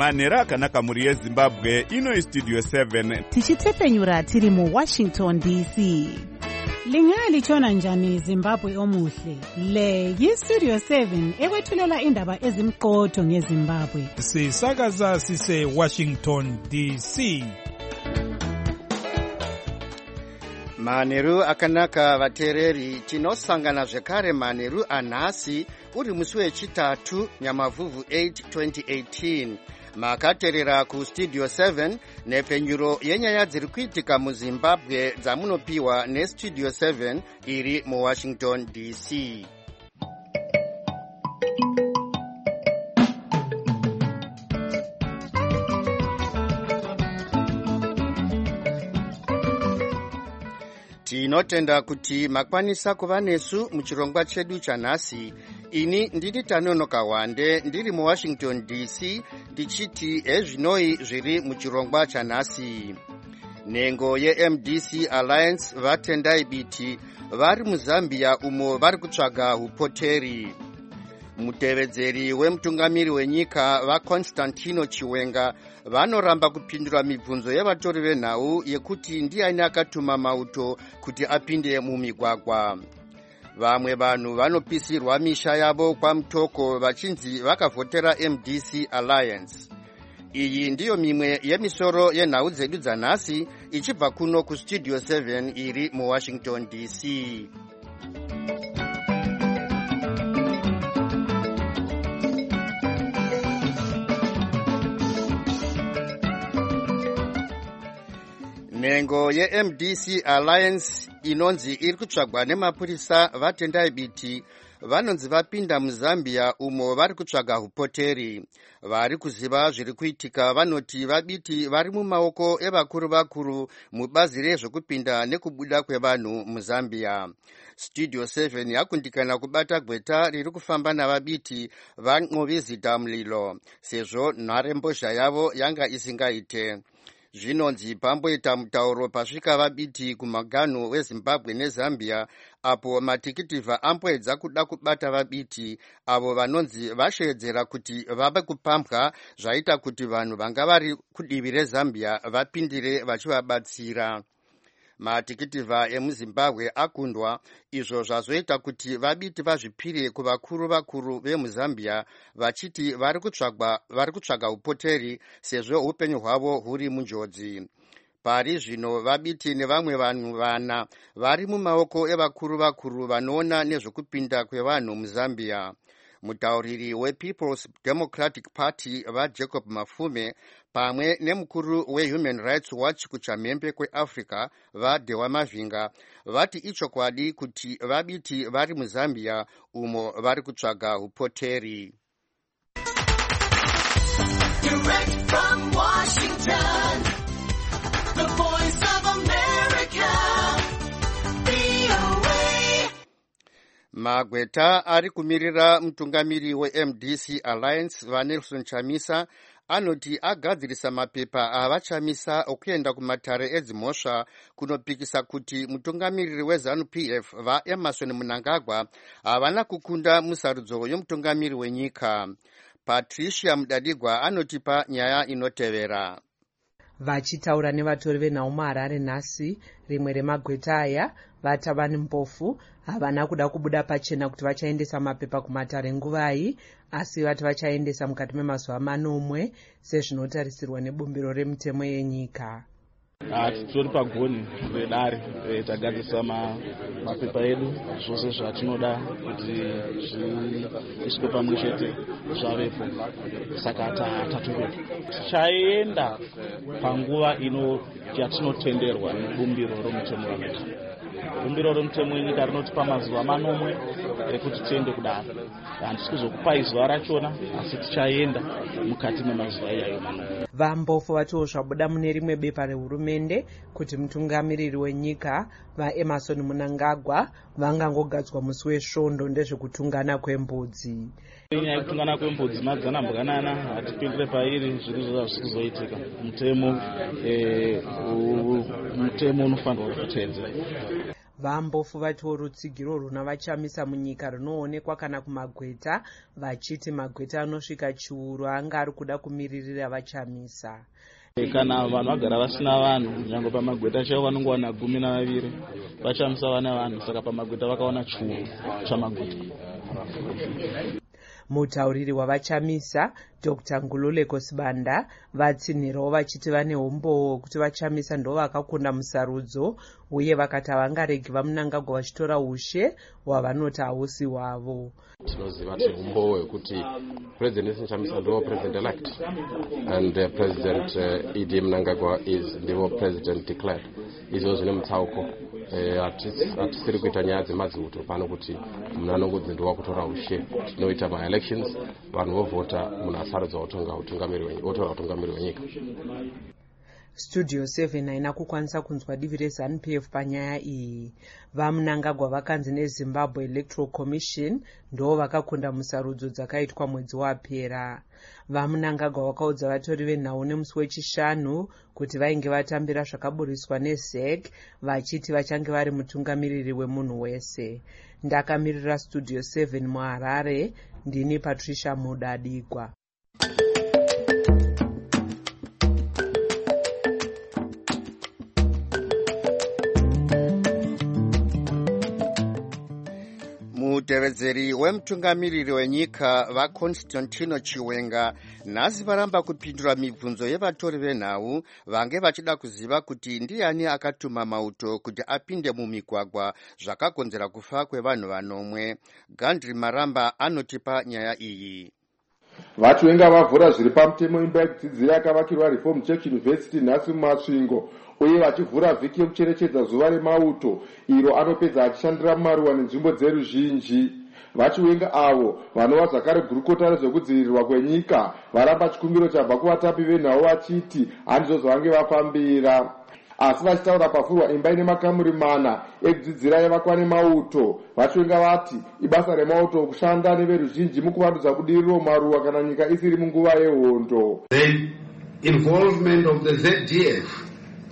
manhero akanaka mhuri yezimbabwe. Ino Studio 7 tichitepfenyura tiri muWashington DC. Lingalitshona njani Zimbabwe omuhle? Le yiStudio 7 ekwethulela indaba ezimqotho ngeZimbabwe. Sisakaza sise Washington DC. Manheru akanaka vateereri, tinosangana zvekare manheru anhasi uri musi wechitatu Nyamavhuvhu 8 2018. Makateerera kuStudio 7 nepfenyuro yenyaya dziri kuitika muZimbabwe dzamunopiwa neStudio 7 iri muWashington DC. Tinotenda kuti makwanisa kuva nesu muchirongwa chedu chanhasi. Ini ndini Tanonoka Wande ndiri muWashington DC ndichiti ezvinoi zviri muchirongwa chanhasi. Nhengo yeMDC Alliance vatendai biti vari muZambia umo vari kutsvaga upoteri. Mutevedzeri wemutungamiri wenyika vaConstantino Chiwenga vanoramba kupindura mibvunzo yevatori venhau yekuti ndiani akatuma mauto kuti apinde mumigwagwa. Vamwe vanhu vanopisirwa misha yavo kwamutoko vachinzi vakavhotera MDC Alliance. Iyi ndiyo mimwe yemisoro yenhau dzedu dzanhasi ichibva kuno kuStudio 7 iri muWashington DC. Nhengo yeMDC Alliance inonzi iri kutsvagwa nemapurisa vatendai biti vanonzi vapinda muZambia umo vari kutsvaga upoteri. Vari kuziva zviri kuitika vanoti vabiti vari mumaoko evakuru mubazi rezvekupinda nekubuda kwevanhu muZambia. Studio 7 yakundikana kubata gweta riri kufamba navabiti van'ovizita mulilo sezvo nharembozha yavo yanga isingaite. Zvinonzi pamboita mutauro pasvika vabiti kumaganho weZimbabwe neZambia apo matikitivha amboedza kuda kubata vabiti avo vanonzi vasheedzera kuti vave kupambwa zvaita kuti vanhu vanga vari kudivi reZambia vapindire vachivabatsira. Matikitivha emuZimbabwe akundwa, izvo zvazoita kuti vabiti vazvipire kuvakuru vemuZambia vachiti vari kutsvaga upoteri sezvo upenyu hwavo huri munjodzi. Pari zvino vabiti nevamwe vanhu vana vari mumaoko evakuru vanoona nezvekupinda kwevanhu muZambia. Mutauriri wePeople's Democratic Party vaJacob Mafume pamwe nemukuru weHuman Rights Watch kuchamhembe kweAfrica vaDewa Mavinga vati ichokwadi kuti vabiti vari muZambia umo vari kutsvaga upoteri. Direct from Washington, the voice of America. Magweta ari kumirira mutungamiri weMDC Alliance vaNelson Chamisa anoti agadzirisa mapepa avachamisa okuenda kumatare edzimhosva kunopikisa kuti mutungamiriri weZANU-PF vaEmerson Mnangagwa havana kukunda musarudzo yomutungamiri wenyika. Patricia Mudadigwa anotipa nyaya inotevera. Vachitaura nevatori venhau muHarare nhasi, rimwe remagweta aya vatavani mpofu havana kuda kubuda pachena kuti vachaendesa mapepa kumatare nguvai, asi vati vachaendesa mukati memazuva manomwe sezvinotarisirwa nebumbiro remutemo yenyika. Titori pagoni redare tagadzisa mapepa edu zvose zvatinoda kuti zviiswe pamwe chete zvavepo, saka tatuvepo. Tichaenda panguva yatinotenderwa nebumbiro romutemo wenyika. Bumbiro romutemo wenyika rinotipa mazuva manomwe ekuti tiende kudaro. Handisi kuzokupai zuva rachona, asi tichaenda mukati memazuva iyayo manomwe. Vambofu vatiwo zvabuda mune rimwe bepa rehurumende kuti mutungamiriri wenyika vaEmerson Mnangagwa vangangogadzwa musi wesvondo ndezvekutungana kwembudzi. Nyaya yekutungana kwembudzi madzanambwanana, hatipindire pairi, zviri zvazviri kuzoitika. Mutemo unofanirwa kutedzera. vambofu vatiwo rutsigiro runa vachamisa munyika runoonekwa kana kumagweta, vachiti magweta anosvika chiuru anga ari kuda kumiririra vachamisa. Kana vanhu vagara vasina vanhu, nyange pamagweta chaivo vanongowana 12, vachamisa vana vanhu, saka pamagweta vakaona chiuru chamagweta. Mutauriri wavachamisa Dr. Ngululeko Sibanda vatsinhirawo vachiti vane umbowo kuti vachamisa ndo vakakunda musarudzo, uye vakati havangaregi vaMnangagwa vachitora ushe hwavanoti hausi hwavo. Tinoziva kuti umbowo hwekuti President Chamisa ndo President elect and President E.D. Mnangagwa ndivo President declared. Izvo zvine mutsauko. Hatisiri kuita nyaya dzemadziuto pano kuti munhu anongodzindiwa kutora ushe. Tinoita ma-elections, vanhu vovhota, munhu asarudzwa otora utungamiri wenyika. Studio 7 haina kukwanisa kunzwa divi reZANU-PF panyaya iyi. VaMnangagwa vakanzi neZimbabwe Electoral Commission ndo vakakunda musarudzo dzakaitwa mwedzi wapera. VaMnangagwa vakaudza vatori venhau nemusi wechishanu kuti vainge vatambira zvakaburiswa neZEC, vachiti vachange vari mutungamiriri wemunhu wese. Ndakamirira Studio 7 muHarare, ndini Patricia Mudadigwa. Mutevedzeri wemutungamiriri wenyika vaConstantino Chiwenga nhasi varamba kupindura mibvunzo yevatori venhau vange vachida kuziva kuti ndiani akatuma mauto kuti apinde mumigwagwa zvakakonzera kufa kwevanhu vanomwe. Gandri Maramba anotipa nyaya iyi. Vachiwenga vavhura zviri pamutemo imba yekudzidzira yakavakirwa Reform Church University nhasi muMasvingo, uye vachivhura vhiki yekucherechedza zuva remauto iro anopedza achishandira mumaruwa nenzvimbo dzeruzhinji. Vachiwenga avo vanova zvakare gurukota rezvekudzivirirwa kwenyika varamba chikumbiro chabva kuvatapi venhau vachiti handizvo zvavange vafambira. Asi vachitaura pafurwa imba ine makamuri 4 ekudzidzira yavakwa nemauto, vachiwenga vati ibasa remauto kushanda neveruzhinji mukuvandudza budiriro maruwa kana nyika isiri munguva yehondo. The involvement of the ZDF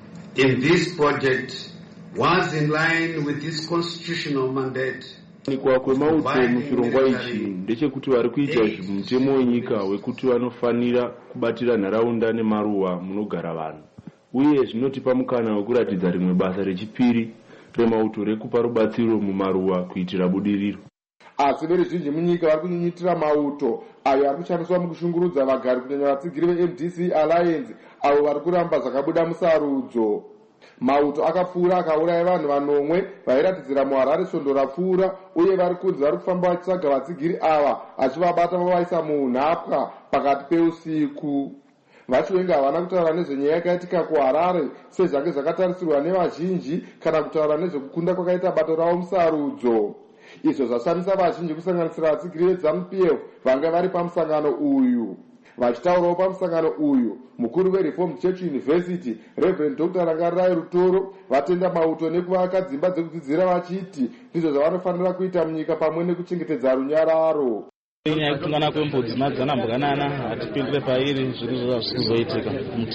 in this project was in line with this constitutional mandate. Kuwanikwa kwemauto muchirongwa ichi ndechekuti vari kuita mutemo wenyika wekuti vanofanira kubatira nharaunda nemaruwa munogara vanhu, uye zvinotipa mukana wekuratidza rimwe basa rechipiri remauto rekupa rubatsiro mumaruwa kuitira budiriro. Asi veruzhinji munyika vari kunyunyutira mauto ayo ari kushandiswa mukushungurudza vagari kunyanya vatsigiri veMDC Alliance avo vari kuramba zvakabuda musarudzo. Mauto akapfuura akauraya vanhu vanomwe vairatidzira muHarare svondo rapfuura, uye vari kunzi vari kufamba vachitsvaga vatsigiri ava achivabata vavaisa muunhapwa pakati peusiku. Vachiwenga havana kutaura nezvenyaya yakaitika kuHarare sezvange zvakatarisirwa nevazhinji kana kutaura nezvekukunda kwakaita bato ravo musarudzo. Izvo zvashamisa vazhinji kusanganisira vatsigiri veZANU-PF vanga vari pamusangano uyu. Vachitaurawo pamusangano uyu, mukuru weReform Church University Reverend Dr. Rangarirai Rutoro vatenda mauto nekuvaka dzimba dzekudzidzira vachiti ndizvo zvavanofanira kuita munyika pamwe nekuchengetedza runyararo. Nyaya yekutungana kwembudzi madzanambwanana hatipindire pairi zviri zvikuzoitika.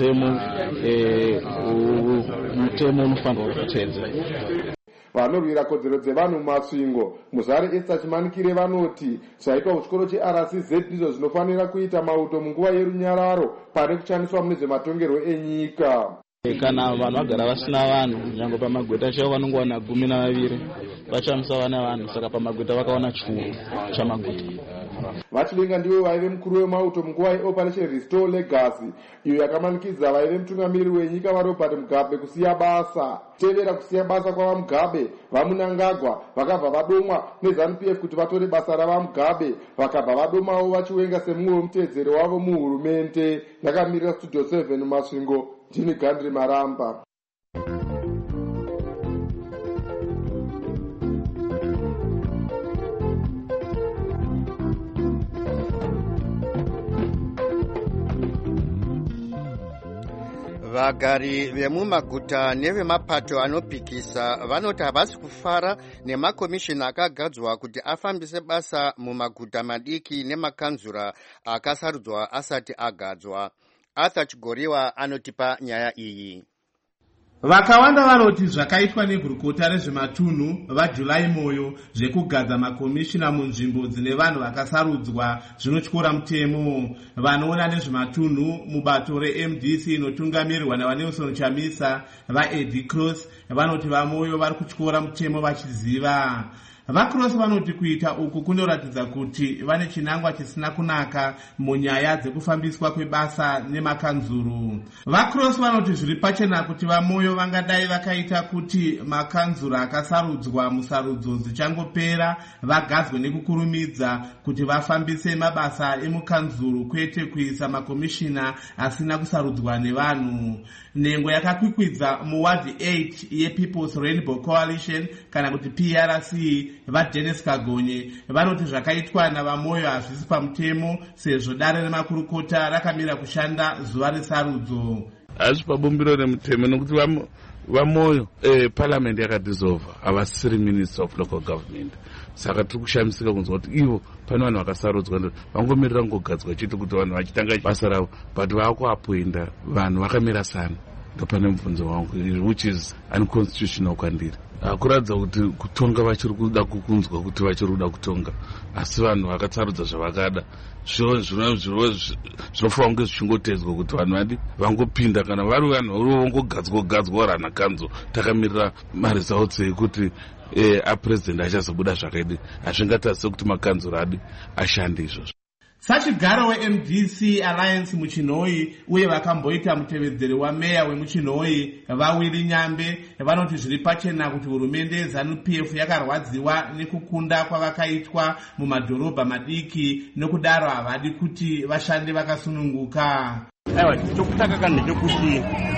Mutemo unofanirwa kutedzwa. Vanorwira kodzero dzevanhu mumasvingo Muzare Esther Chimanikire vanoti zvaitwa kuchikoro cheRCZ ndizvo zvinofanira kuita mauto munguva yerunyararo pane kushandiswa mune zvematongerwo enyika. Kana vanhu vagara vasina vanhu, nyange pamagweta chaivo vanongowana 12, vachamisa vana vanhu, saka pamagweta vakaona chiuru chamagweta. Vachiwenga ndivo vaive mukuru wemauto munguva yeOperation Restore Legacy iyo yakamanikidza vaive mutungamiriri wenyika vaRobert Mugabe kusiya basa. Tevera kusiya basa kwavaMugabe, vaMnangagwa vakabva vadomwa neZANU-PF kuti vatore basa ravaMugabe, vakabva vadomawo Vachiwenga semumwe wemutedzeri wavo muhurumende. Ndakamirira Studio 7 muMasvingo, ndini Gandri Maramba. Vagari vemumaguta nevemapato anopikisa vanoti havasi kufara nemakomishini akagadzwa kuti afambise basa mumaguta madiki nemakanzura akasarudzwa asati agadzwa. Arthur Chigoriwa anotipa nyaya iyi. Vakawanda vanoti zvakaitwa negurukota rezvematunhu vaJulai Moyo zvekugadza makomishina munzvimbo dzine vanhu vakasarudzwa zvinotyora mutemo. Vanoona nezvematunhu mubato reMDC inotungamirirwa naVanelson Chamisa vaEddie Cross vanoti vaMoyo vari kutyora mutemo vachiziva. VaCross vanoti kuita uku kunoratidza kuti vane chinangwa chisina kunaka munyaya dzekufambiswa kwebasa nemakanzuru. VaCross vanoti zviri pachena kuti vaMoyo vangadai vakaita kuti makanzuru akasarudzwa musarudzo dzichangopera vagadzwe nekukurumidza kuti vafambise mabasa emukanzuru kwete kuisa makomishina asina kusarudzwa nevanhu. Nhengo yakakwikwidza muwadhi 8 yePeople's Rainbow Coalition kana kuti PRC vaDennis Kagonye vanoti zvakaitwa navaMoyo hazvisi pamutemo sezvo dare remakurukota rakamira kushanda zuva resarudzo. Hazvi pabumbiro remutemo nokuti vaMoyo parliament yakadissolva havasiri minister of local government. Saka tiri kushamisika kunzwa kuti ivo pane vanhu vakasarudzwa vangomirira ngogadzwa chete kuti vanhu vachitanga basa ravo but vakuapoinda vanhu vakamira sana. Ndopane mubvunzo wangu which is unconstitutional kwandiri. Kuratidza kuti kutonga vachiri kuda kukunzwa kuti vachiri kuda kutonga asi vanhu vakasarudza zvavakada zvinofanira kunge zvichingotedzwa kuti vanhu vadi vangopinda kana vari vanhu vangogadzwa rana kanzo takamirira maresults ekuti apresident achazobuda zvakaidi hazvingatarisa kuti makanzuro adi ashande izvozvo. Sachigaro weMDC Alliance muChinhoyi uye vakamboita mutevedzeri wameya wemuChinhoyi vaWilly Nyambe vanoti zviri pachena kuti hurumende yeZANU-PF yakarwadziwa nekukunda kwavakaitwa mumadhorobha madiki nokudaro havadi kuti vashande vakasununguka. Aiwa, chokutanga kana ndechekuti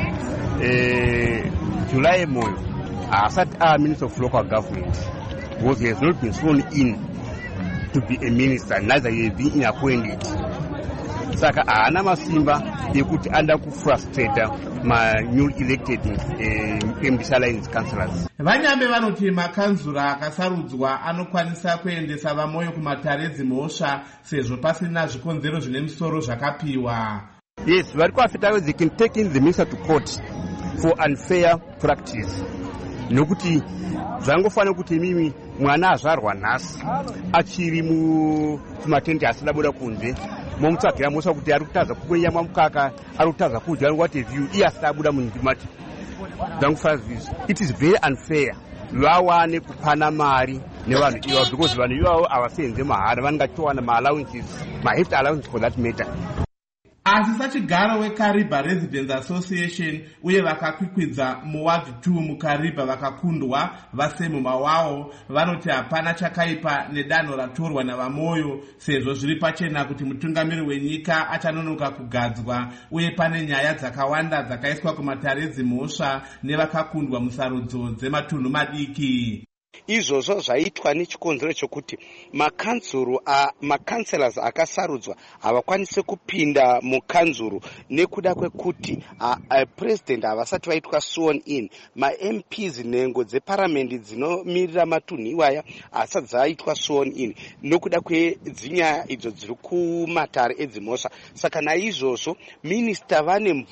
July Moyo asati Minister of Local Government because he has not been sworn in to be a minister, neither he has been appointed. Saka haana masimba ekuti anda kufrustrate ma new elected MDC Alliance councillors. Vanyambe vanoti makanzura akasarudzwa anokwanisa kuendesa vaMoyo kumatare dzimhosva sezvo pasina zvikonzero zvine musoro zvakapiwa. Yes, vari kuafita they can take in the minister to court for unfair practice. Nokuti zvangofanira kuti mimi mwana azvarwa nhasi achiri mumatende asina buda kunze momutsvagira mosva kuti ari kutadza kukwenya mukaka ari kutadza kudya what have you iye asina buda mundimati zvangofanira this it is very unfair vawane kupana mari nevanhu ivavo because vanhu ivavo havasenze mahara vanongatowana maallowances maheft allowance for that matter. Asi sachigaro weKariba Residents Association uye vakakwikwidza muward 2 muKariba vakakundwa vasemu mawawo vanoti hapana chakaipa nedanho ratorwa navaMoyo sezvo zviri pachena kuti mutungamiri wenyika achanonoka kugadzwa uye pane nyaya dzakawanda dzakaiswa kumatare dzimhosva nevakakundwa musarudzo dzematunhu madiki. Izvozvo zvaitwa nechikonzero chokuti makanselas akasarudzwa havakwanise kupinda mukanzuru nekuda kwekuti president havasati vaitwa sworn in. MPs nhengo dzeparamendi dzinomirira matunhu iwaya hasati dzaitwa sworn in nokuda kwedzinyaya idzo dziri kumatare edzimhosva. Saka naizvozvo minista vane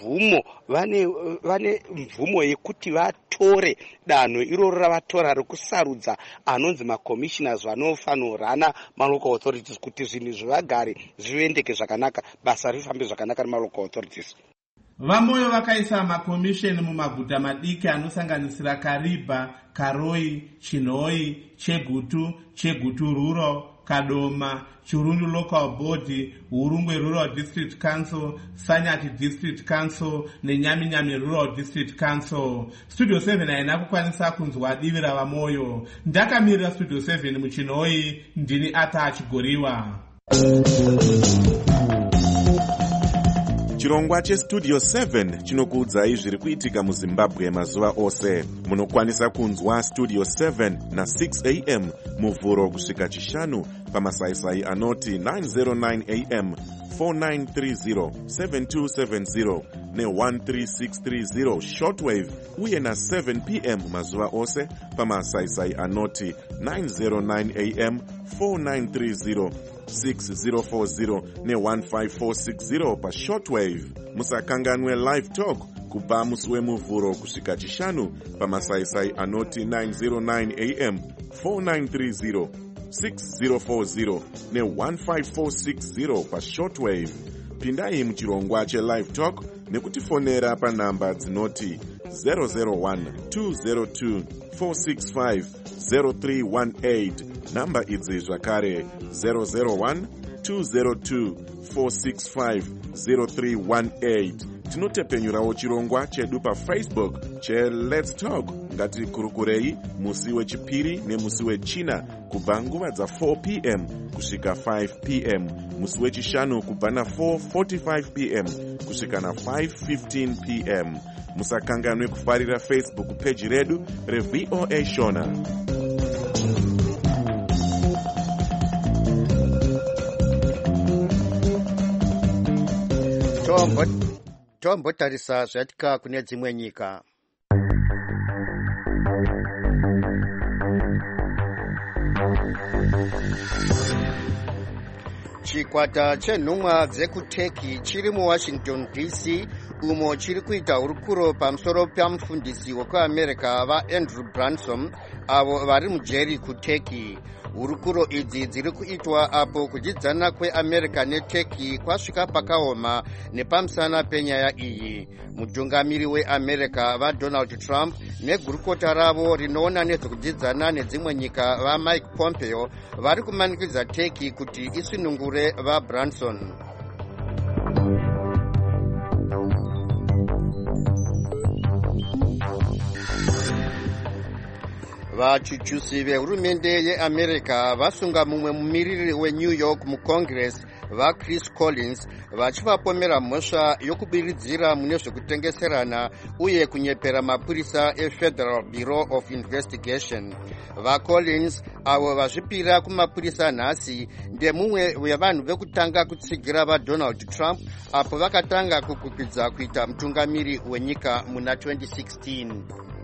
mvumo yekuti vatore danho iroro ravatora rekusarudza anonzi macommissioners vanofanirana malocal authorities kuti zvinhu zvivagare zviendeke zvakanaka basa rifambe zvakanaka nemalocal authorities. VaMoyo vakaisa makomisheni mumaguta madiki anosanganisira Kariba, Karoi, Chinhoyi, Chegutu Rural, Kadoma, Chirundu Local Board, Hurungwe Rural District Council, Sanyati District Council neNyaminyami Rural District Council. Studio 7 haina kukwanisa kunzwa divi ravaMoyo. Ndakamirira Studio 7 muChinhoyi, ndini Ata Chigoriwa. Chirongwa cheStudio 7 chinokuudzai zviri kuitika muZimbabwe mazuva ose. Munokwanisa kunzwa Studio 7 na 6 am muvhuro kusvika chishanu pamasaisai anoti 909 am 4930 7270 ne13630 shortwave uye na 7 pm mazuva ose pamasaisai anoti 909 am 4930 6040 ne15460 pashortwave. Musakanganwe live talk kubva musi wemuvhuro kusvika chishanu pamasaisai anoti 909 am 4930 6040 ne15460 pashortwave. Pindai muchirongwa chelive talk nekutifonera panhamba dzinoti 001 202 465 0318. Namba idzi zvakare 001 202 465 0318. Tinotepenyurawo chirongwa chedu paFacebook cheLet's Talk. Ngatikurukurei musi wechipiri nemusi wechina kubva nguva dza4 p.m. kusvika 5 p.m. musi wechishanu kubva na4:45 p.m. kusvika na5:15 p.m. Musakanganwe kufarira Facebook page redu reVOA Shona. Tombotarisa zvatika kune dzimwe nyika. Chikwata chenhumwa dzekuTurkey chiri muWashington DC umo chiri kuita hurukuro pamusoro pamufundisi wekuAmerica vaAndrew Branson avo vari mujeri kuTurkey. Hurukuro idzi dziri kuitwa apo kudzidzana kweAmerica neTurkey kwasvika pakaoma nepamusana penyaya iyi. Mutungamiri weAmerica vaDonald Trump negurukota ravo rinoona nezvekudzidzana nedzimwe nyika vaMike Pompeo vari kumanikidza Turkey kuti isunungure vaBranson. Vachuchusi vehurumende yeAmerica vasunga mumwe mumiriri weNew York muCongress vaChris Collins vachivapomera mhosva yokubiridzira mune zvekutengeserana uye kunyepera mapurisa eFederal Bureau of Investigation. VaCollins avo vazvipira kumapurisa nhasi ndemumwe wevanhu vekutanga kutsigira vaDonald Trump apo vakatanga kukwikwidzwa kuita mutungamiri wenyika muna 2016.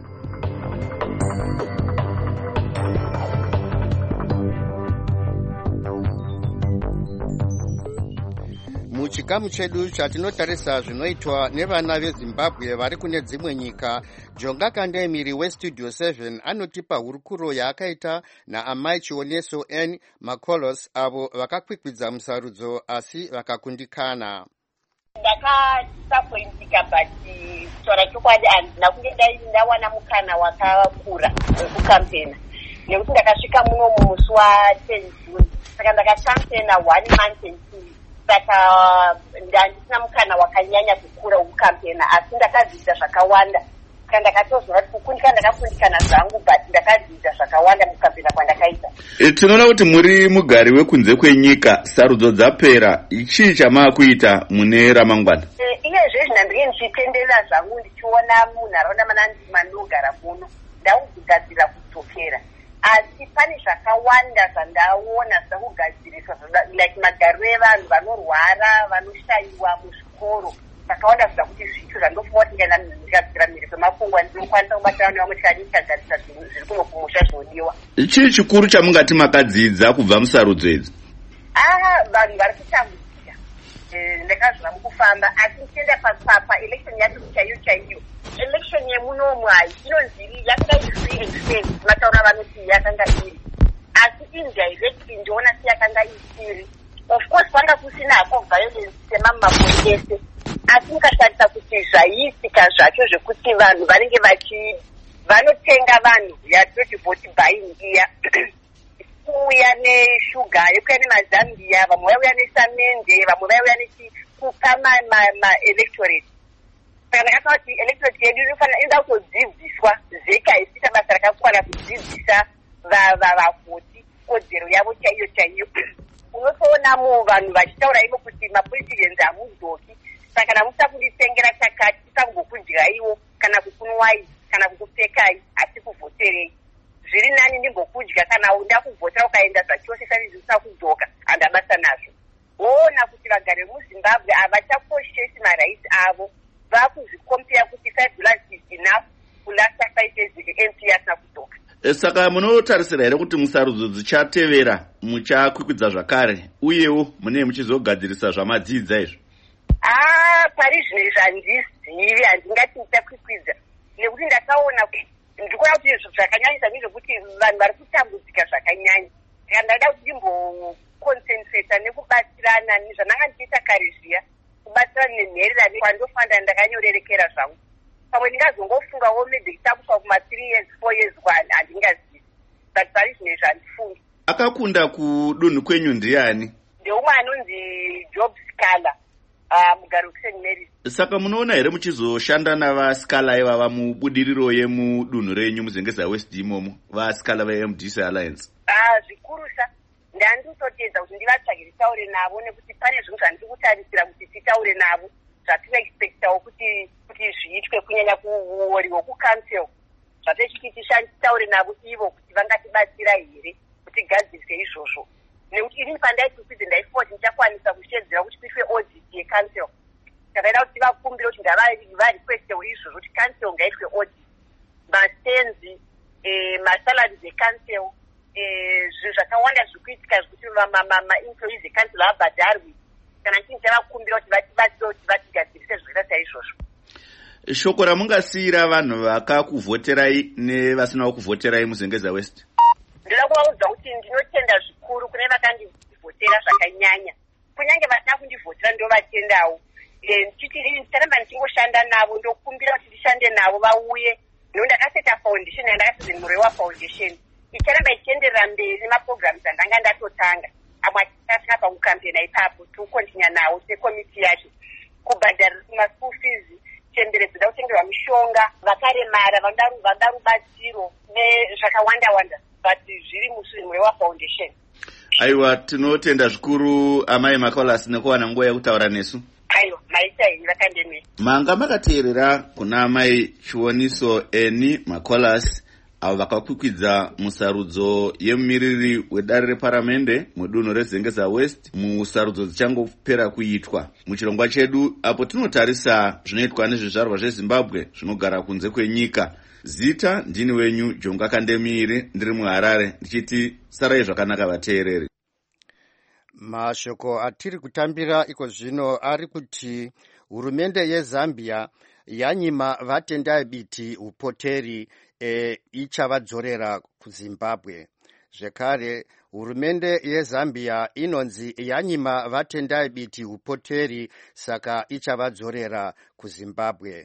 Muchikamu chedu chatinotarisa zvinoitwa nevana veZimbabwe vari kune dzimwe nyika, Jonga Kandemiri weStudio 7 anotipa hurukuro yaakaita naamai Chioneso N. Makolos avo vakakwikwidza musarudzo asi vakakundikana. Ndakasappointika but kutaura chokwadi handina kunge ndawana mukana wakakura wekukampena nekuti ndakasvika muno musi wa10 June saka ndakachampena 1 month and 2 saka ndandisina mukana wakanyanya kukura wekukampena asi ndakadzidzisa zvakawanda saka ndakatozora kuti kukundika ndakakundikana zvangu but ndakadzidzisa zvakawanda mukampena kwandakaita. Tinoona kuti muri mugari wekunze kwenyika, sarudzo dzapera, chii chamaakuita mune ramangwana? Iyezve ndinenge ndichitenderera zvangu ndichiona munharaunda mandinogara muno ndakugadzirira kudzokera, asi pane zvakawanda zvandaona zvakugadzirisa like magariro evanhu vanorwara vanoshayiwa muzvikoro zvakawanda zvakuti zvicho zvandofunga kuti ndikadzira mhiri kwemakungwa ndinokwanisa kubatana nevamwe tikadi tikagadzirisa zviri kuno kumusha zvinodiwa. Chii chikuru chamungati makadzidza kubva musarudzo idzi? Vanhu vari kutambudzika ndakazvona mukufamba asi ndichienda paelection yacho chaiyo election yemunomu hai inonzi yakanga iri free and fair mataura vanoti yakanga iri asi indirectly ndiona seyakanga isiri. Of course kwanga kusinako violence semamapoi ese asi mukashatisa kuti zvaiitika zvacho zvekuti vanhu vanenge vanotenga vanhu yatoti vote buying iya kuuya neshuga yekuuya nemazambia, vamwe vauya nesamende, vamwe vauya nekupa maelectorate. Saka ndakasema kuti electorate yedu inoda kutodzidziswa zeka isita basa rakakwana kudzidzisa vavoti kodzero yavo chaiyo. Unotoona vanhu vachitaura ivo kuti mapoliticians hamudzoki saka namusa kunditengera chakati tisangokudyiaiwo kana kukunwai kana kukupfekai asi kuvhoterei. Zviri nani ndimbokudya kana ndakuvhotera ukaenda zvachose sanizvisa kudzoka handabasa nazvo. Woona kuti vagari vemuZimbabwe havachakoshesi maraisi avo, vakuzvikompera kuti $5 is enough kulasta 5 years MP asina kudzoka. Saka munotarisira here kuti musarudzo dzichatevera muchakwikwidza zvakare uyewo mune muchizogadzirisa zvamadzidza izvo? pari zvimwe zvandizivi handingati ndichakwikwidza nekuti ndakaona ndikuona kuti zvakanyanyisa nezvekuti vanhu vari kutambudzika zvakanyanya kana ndada kuti ndimboconcentrata nekubatsirana nezvananga ndichiita kare zviya kubatsirana nenhererano kwandofanira ndakanyorerekera zvangu pamwe ndingazongofungawo maybe kutakuswa kuma 3 years 4 years kwana handingazivi but pari zvimwe zvandifunga. Akakunda kudunhu kwenyu ndiani? Ndeumwe anonzi Job Scala mugari wekuSt Mary's. Saka munoona here muchizoshanda navaScala ivava mubudiriro yemudunhu renyu muZengeza West imomo vaScala veMDC Alliance? Zvikurusa ndanditotedza kuti ndivatsvage titaure navo nekuti pane zvinhu zvandiri kutarisira kuti titaure navo zvatinoexpectawo kuti zviitwe kunyanya kuwori hwekucouncil zvatechiti titaure navo ivo kuti vangatibatsira here kuti gadzirise izvozvo nekuti ini pandaitipidze ndaifoti ndichakwanisa kushedzera kuti kuitwe audit yecouncil takaida kuti tivakumbire kuti ngavarequestewo izvozvo kuti council ngaitwe audit masenzi masalaries ecouncil zvinhu zvakawanda zviri kuitika zvekuti maemployees ecouncil havabhadharwi kana chini chavakumbira kuti vatibatsire kuti vatigadzirise zvakaita saizvozvo. Shoko ramungasiyira vanhu vakakuvhoterai nevasinawo kuvhoterai muZengeza West? Ndoda kuvaudza kuti ndinotenda zvikuru kune vakandivhotera zvakanyanya kunyange vasina kundivhotera ndovatendawo ndicharamba ndichingoshanda navo ndokumbira kuti ndishande navo vauye nekuti ndakaseta foundation yandakasedzeni Murewa Foundation icharamba ichienderera mberi nemaprograms andanga ndatotanga amwe achitasvika pakukampena ipapo tikukontinya nawo sekomiti yacho kubhadharira maschool fees chemberedzo da kutengerwa mishonga vakaremara vanoda rubatsiro nezvakawanda wanda but zviri muRewa Foundation. Aiwa, tinotenda zvikuru amai Makolas nekuwana nguva yekutaura nesu. Aiwa, maita ini vakandemera. Manga makateerera kuna amai Chioniso Eni Makolas avo vakakwikwidza musarudzo yemumiriri wedare reparamende mudunhu reZengeza West musarudzo dzichangopera kuitwa muchirongwa chedu apo tinotarisa zvinoitwa nezvizvarwa zveZimbabwe zvinogara kunze kwenyika. Zita ndini wenyu Jonga Kandemire ndiri muHarare ndichiti sarai zvakanaka vateereri. Mashoko atiri kutambira iko zvino ari kuti hurumende yeZambia yanyima vatendai biti upoteri ichavadzorera kuZimbabwe. Zvekare hurumende yeZambia inonzi yanyima vatendai biti upoteri saka ichavadzorera kuZimbabwe.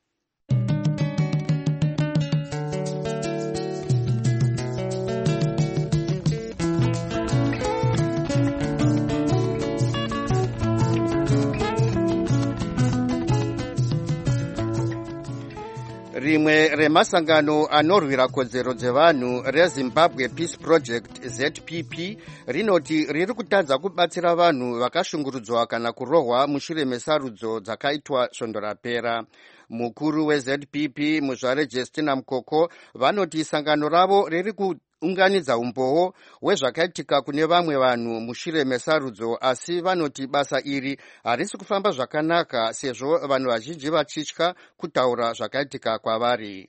Rimwe remasangano anorwira kodzero dzevanhu reZimbabwe Peace Project ZPP rinoti riri kutadza kubatsira vanhu vakashungurudzwa kana kurohwa mushure mesarudzo dzakaitwa svondo rapera. Mukuru weZPP Muzvare Justina Mukoko vanoti sangano ravo riri kuunganidza umboo hwezvakaitika kune vamwe vanhu mushure mesarudzo, asi vanoti basa iri harisi kufamba zvakanaka sezvo vanhu vazhinji vachitya kutaura zvakaitika kwavari.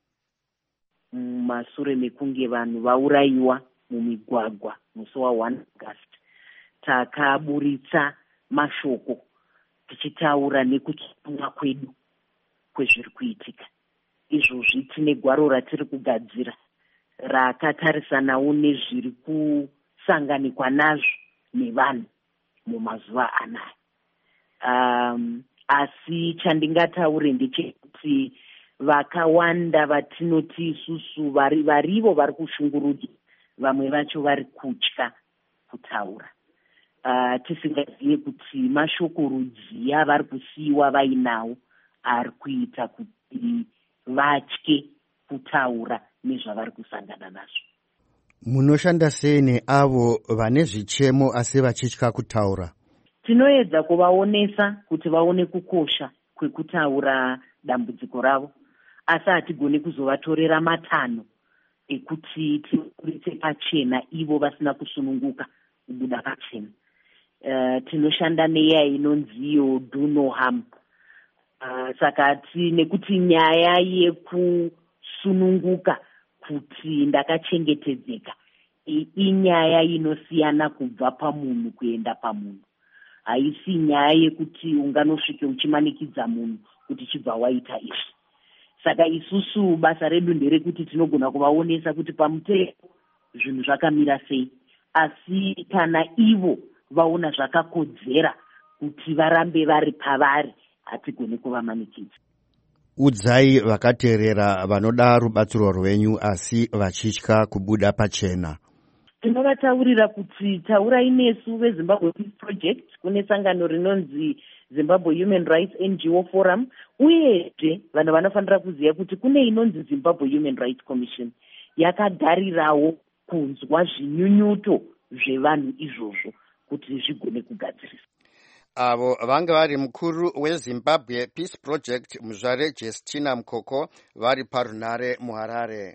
Mashure mekunge vanhu vaurayiwa mumigwagwa musi wa1 August takaburitsa mashoko tichitaura nekuchipfunga kwedu kwezviri kuitika. Izvozvi tine gwaro ratiri kugadzira rakatarisanawo nezviri kusanganikwa nazvo nevanhu mumazuva anaya. Asi chandingataure ndechekuti vakawanda vatinoti isusu varivo vari kushungurudzwa, vamwe vacho vari kutya kutaura. Tisingazive kuti mashoko rudzi avari kusiyiwa vainawo ari kuita kuti vatye kutaura nezvavari kusangana nazvo. Munoshanda sei neavo vane zvichemo asi vachitya kutaura? Tinoedza kuvaonesa kuti vaone kukosha kwekutaura dambudziko ravo, asi hatigoni kuzovatorera matanho ekuti tiburitse pachena ivo vasina kusununguka kubuda pachena. Tinoshanda neya inonziyo do no harm. Saka nekuti nyaya yekusununguka kuti ndakachengetedzeka inyaya inosiyana kubva pamunhu kuenda pamunhu. haisi nyaya yekuti unganosvike uchimanikidza munhu kuti chibva waita izvi. Saka isusu basa redu nderekuti tinogona kuvaonesa kuti pamutemo zvinhu zvakamira sei, asi kana ivo vaona zvakakodzera kuti varambe vari pavari, hatigoni kuvamanikidza. Udzai vakateerera vanoda rubatsiro rwenyu asi vachitya kubuda pachena. Tinovataurira kuti taurai nesu veZimbabwe Peace Project kune sangano rinonzi Zimbabwe Human Rights NGO Forum, uyezve vanhu vanofanira kuziva kuti kune inonzi Zimbabwe Human Rights Commission yakagarirawo kunzwa zvinyunyuto zvevanhu izvozvo kuti zvigone kugadzirisa. Avo vanga vari mukuru weZimbabwe Peace Project Muzvare Justina Mukoko vari parunare muHarare.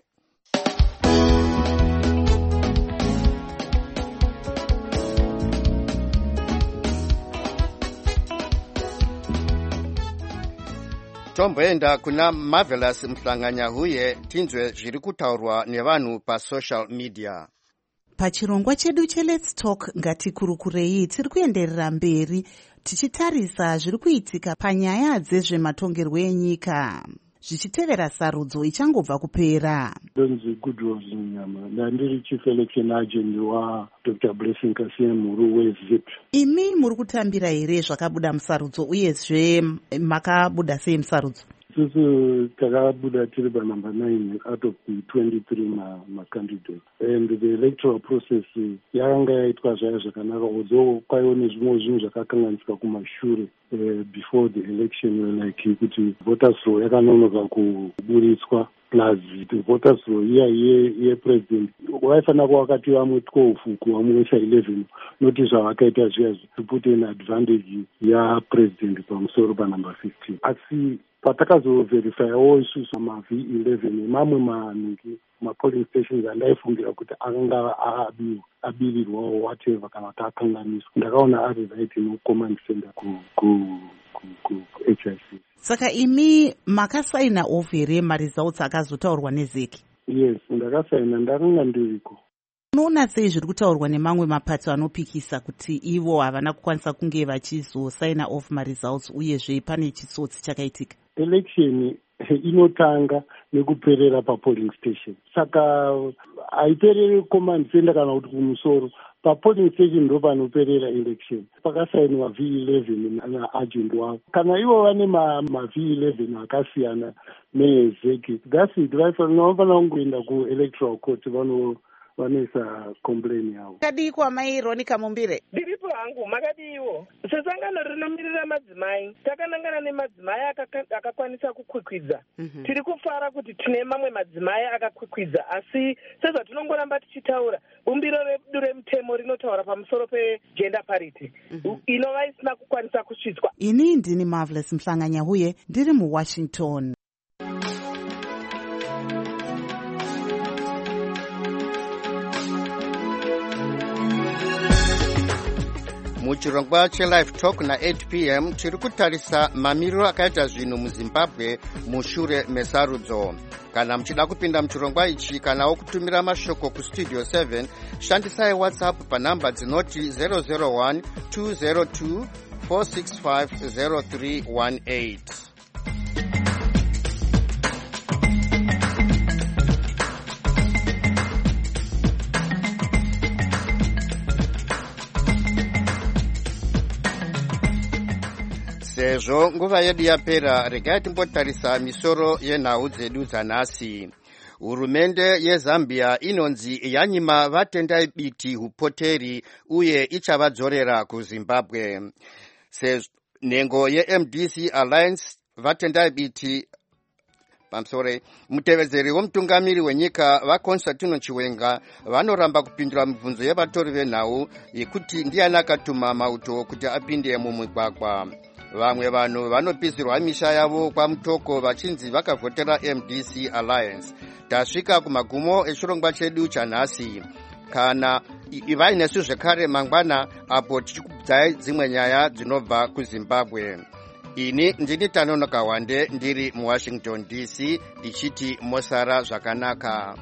Tomboenda kuna Marvelous Mhlanganyahuye tinzwe zviri kutaurwa nevanhu pasocial media. Pachirongwa chedu cheLet's Talk ngatikurukurei tiri kuenderera mberi tichitarisa zviri kuitika panyaya dzezvematongerwo enyika zvichitevera sarudzo ichangobva kupera. Ndonzi Goodwill Zinyama, ndandiri Chief Election Agent waDr. Blessing Kasiye Muru weZIP. Imi muri kutambira here zvakabuda musarudzo uyezve makabuda sei musarudzo? Isusu takabuda tiri panumber 9 out of the 23 macandidates, and the electoral process yakanga yaitwa zvaya zvakanaka, although kwaiwo nezvimwe zvinhu zvakakanganisika kumashure before the election, like kuti voters roll yakanonoka kuburitswa, plus the voters roll yepresident waifanira kuva wakati vamwe 12 kuvamwe 11, noti zvavakaita zviya to put an advantage yapresident pamusoro panumber 15. Asi patakazoverifyawo isusu maV11 nemamwe mapolling stations andaifungira kuti akanga abirirwawo whatever kana kuti akanganiswa, ndakaona ari right nocommand center ku-HIC. Saka imi makasaina off here maresults akazotaurwa nezeki? Yes, ndakasaina, ndakanga ndiriko. Unoona sei zviri kutaurwa nemamwe mapato anopikisa kuti ivo havana kukwanisa kunge vachizosaina off maresults uyezve pane chitsotsi chakaitika? Election inotanga nekuperera papolling station, saka haipereri command center kana kuti kumusoro. Papolling station ndo panoperera election, pakasainwa V11 naagent wavo. Kana ivo vane maV11 akasiyana neezeki, that's it. Vanofanira kungoenda kuelectoral court vanoisa complain yavo. Makadikwa mai Ronica Mumbire? Ndiripo hangu, makadiwo. Sesangano rinomirira madzimai, takanangana nemadzimai akakwanisa kukwikwidza. Tiri kufara kuti tine mamwe madzimai akakwikwidza, asi sezvatinongoramba tichitaura, bumbiro redu remutemo rinotaura pamusoro pegender parity, inova isina kukwanisa kusvitswa. Ini ndini Marvelous Mhlanganyahuye, ndiri muWashington. Muchirongwa cheLive Talk na 8 p.m. tiri kutarisa mamiriro akaita zvinhu muZimbabwe mushure mesarudzo. Kana muchida kupinda muchirongwa ichi kana kutumira mashoko kustudio 7, shandisai WhatsApp panhamba dzinoti 001 202 465 0318. Sezvo nguva yedu yapera, regai timbotarisa misoro yenhau dzedu dzanhasi. Hurumende yeZambia inonzi yanyima vatendai biti hupoteri uye ichavadzorera kuZimbabwe. Nhengo yeMDC Alliance vatendai biti mutevedzeri womutungamiri wenyika vaConstantino Chiwenga vanoramba kupindura mibvunzo yevatori venhau yekuti ndiani akatuma mauto kuti apinde mumigwagwa. Vamwe vanhu vanopisirwa misha yavo kwamutoko vachinzi vakavhotera MDC Alliance. Tasvika kumagumo echirongwa chedu chanhasi. Kana vainesu zvekare mangwana apo tichikudzai dzimwe nyaya dzinobva kuZimbabwe. Ini ndini Tanonoka Wande ndiri muWashington DC ndichiti mosara zvakanaka.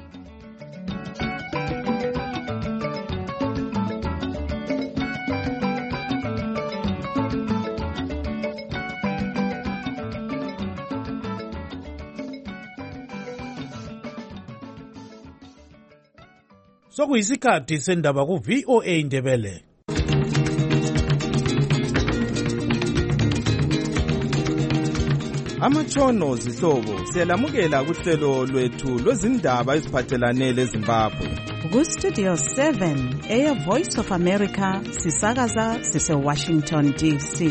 sokuyisikhathi sendaba ku-VOA Indebele. Amatshono zihlobo siyalamukela kuhlelo lwethu lwezindaba eziphathelane leZimbabwe. Ku-Studio 7 Air Voice of America sisakaza sise-Washington DC.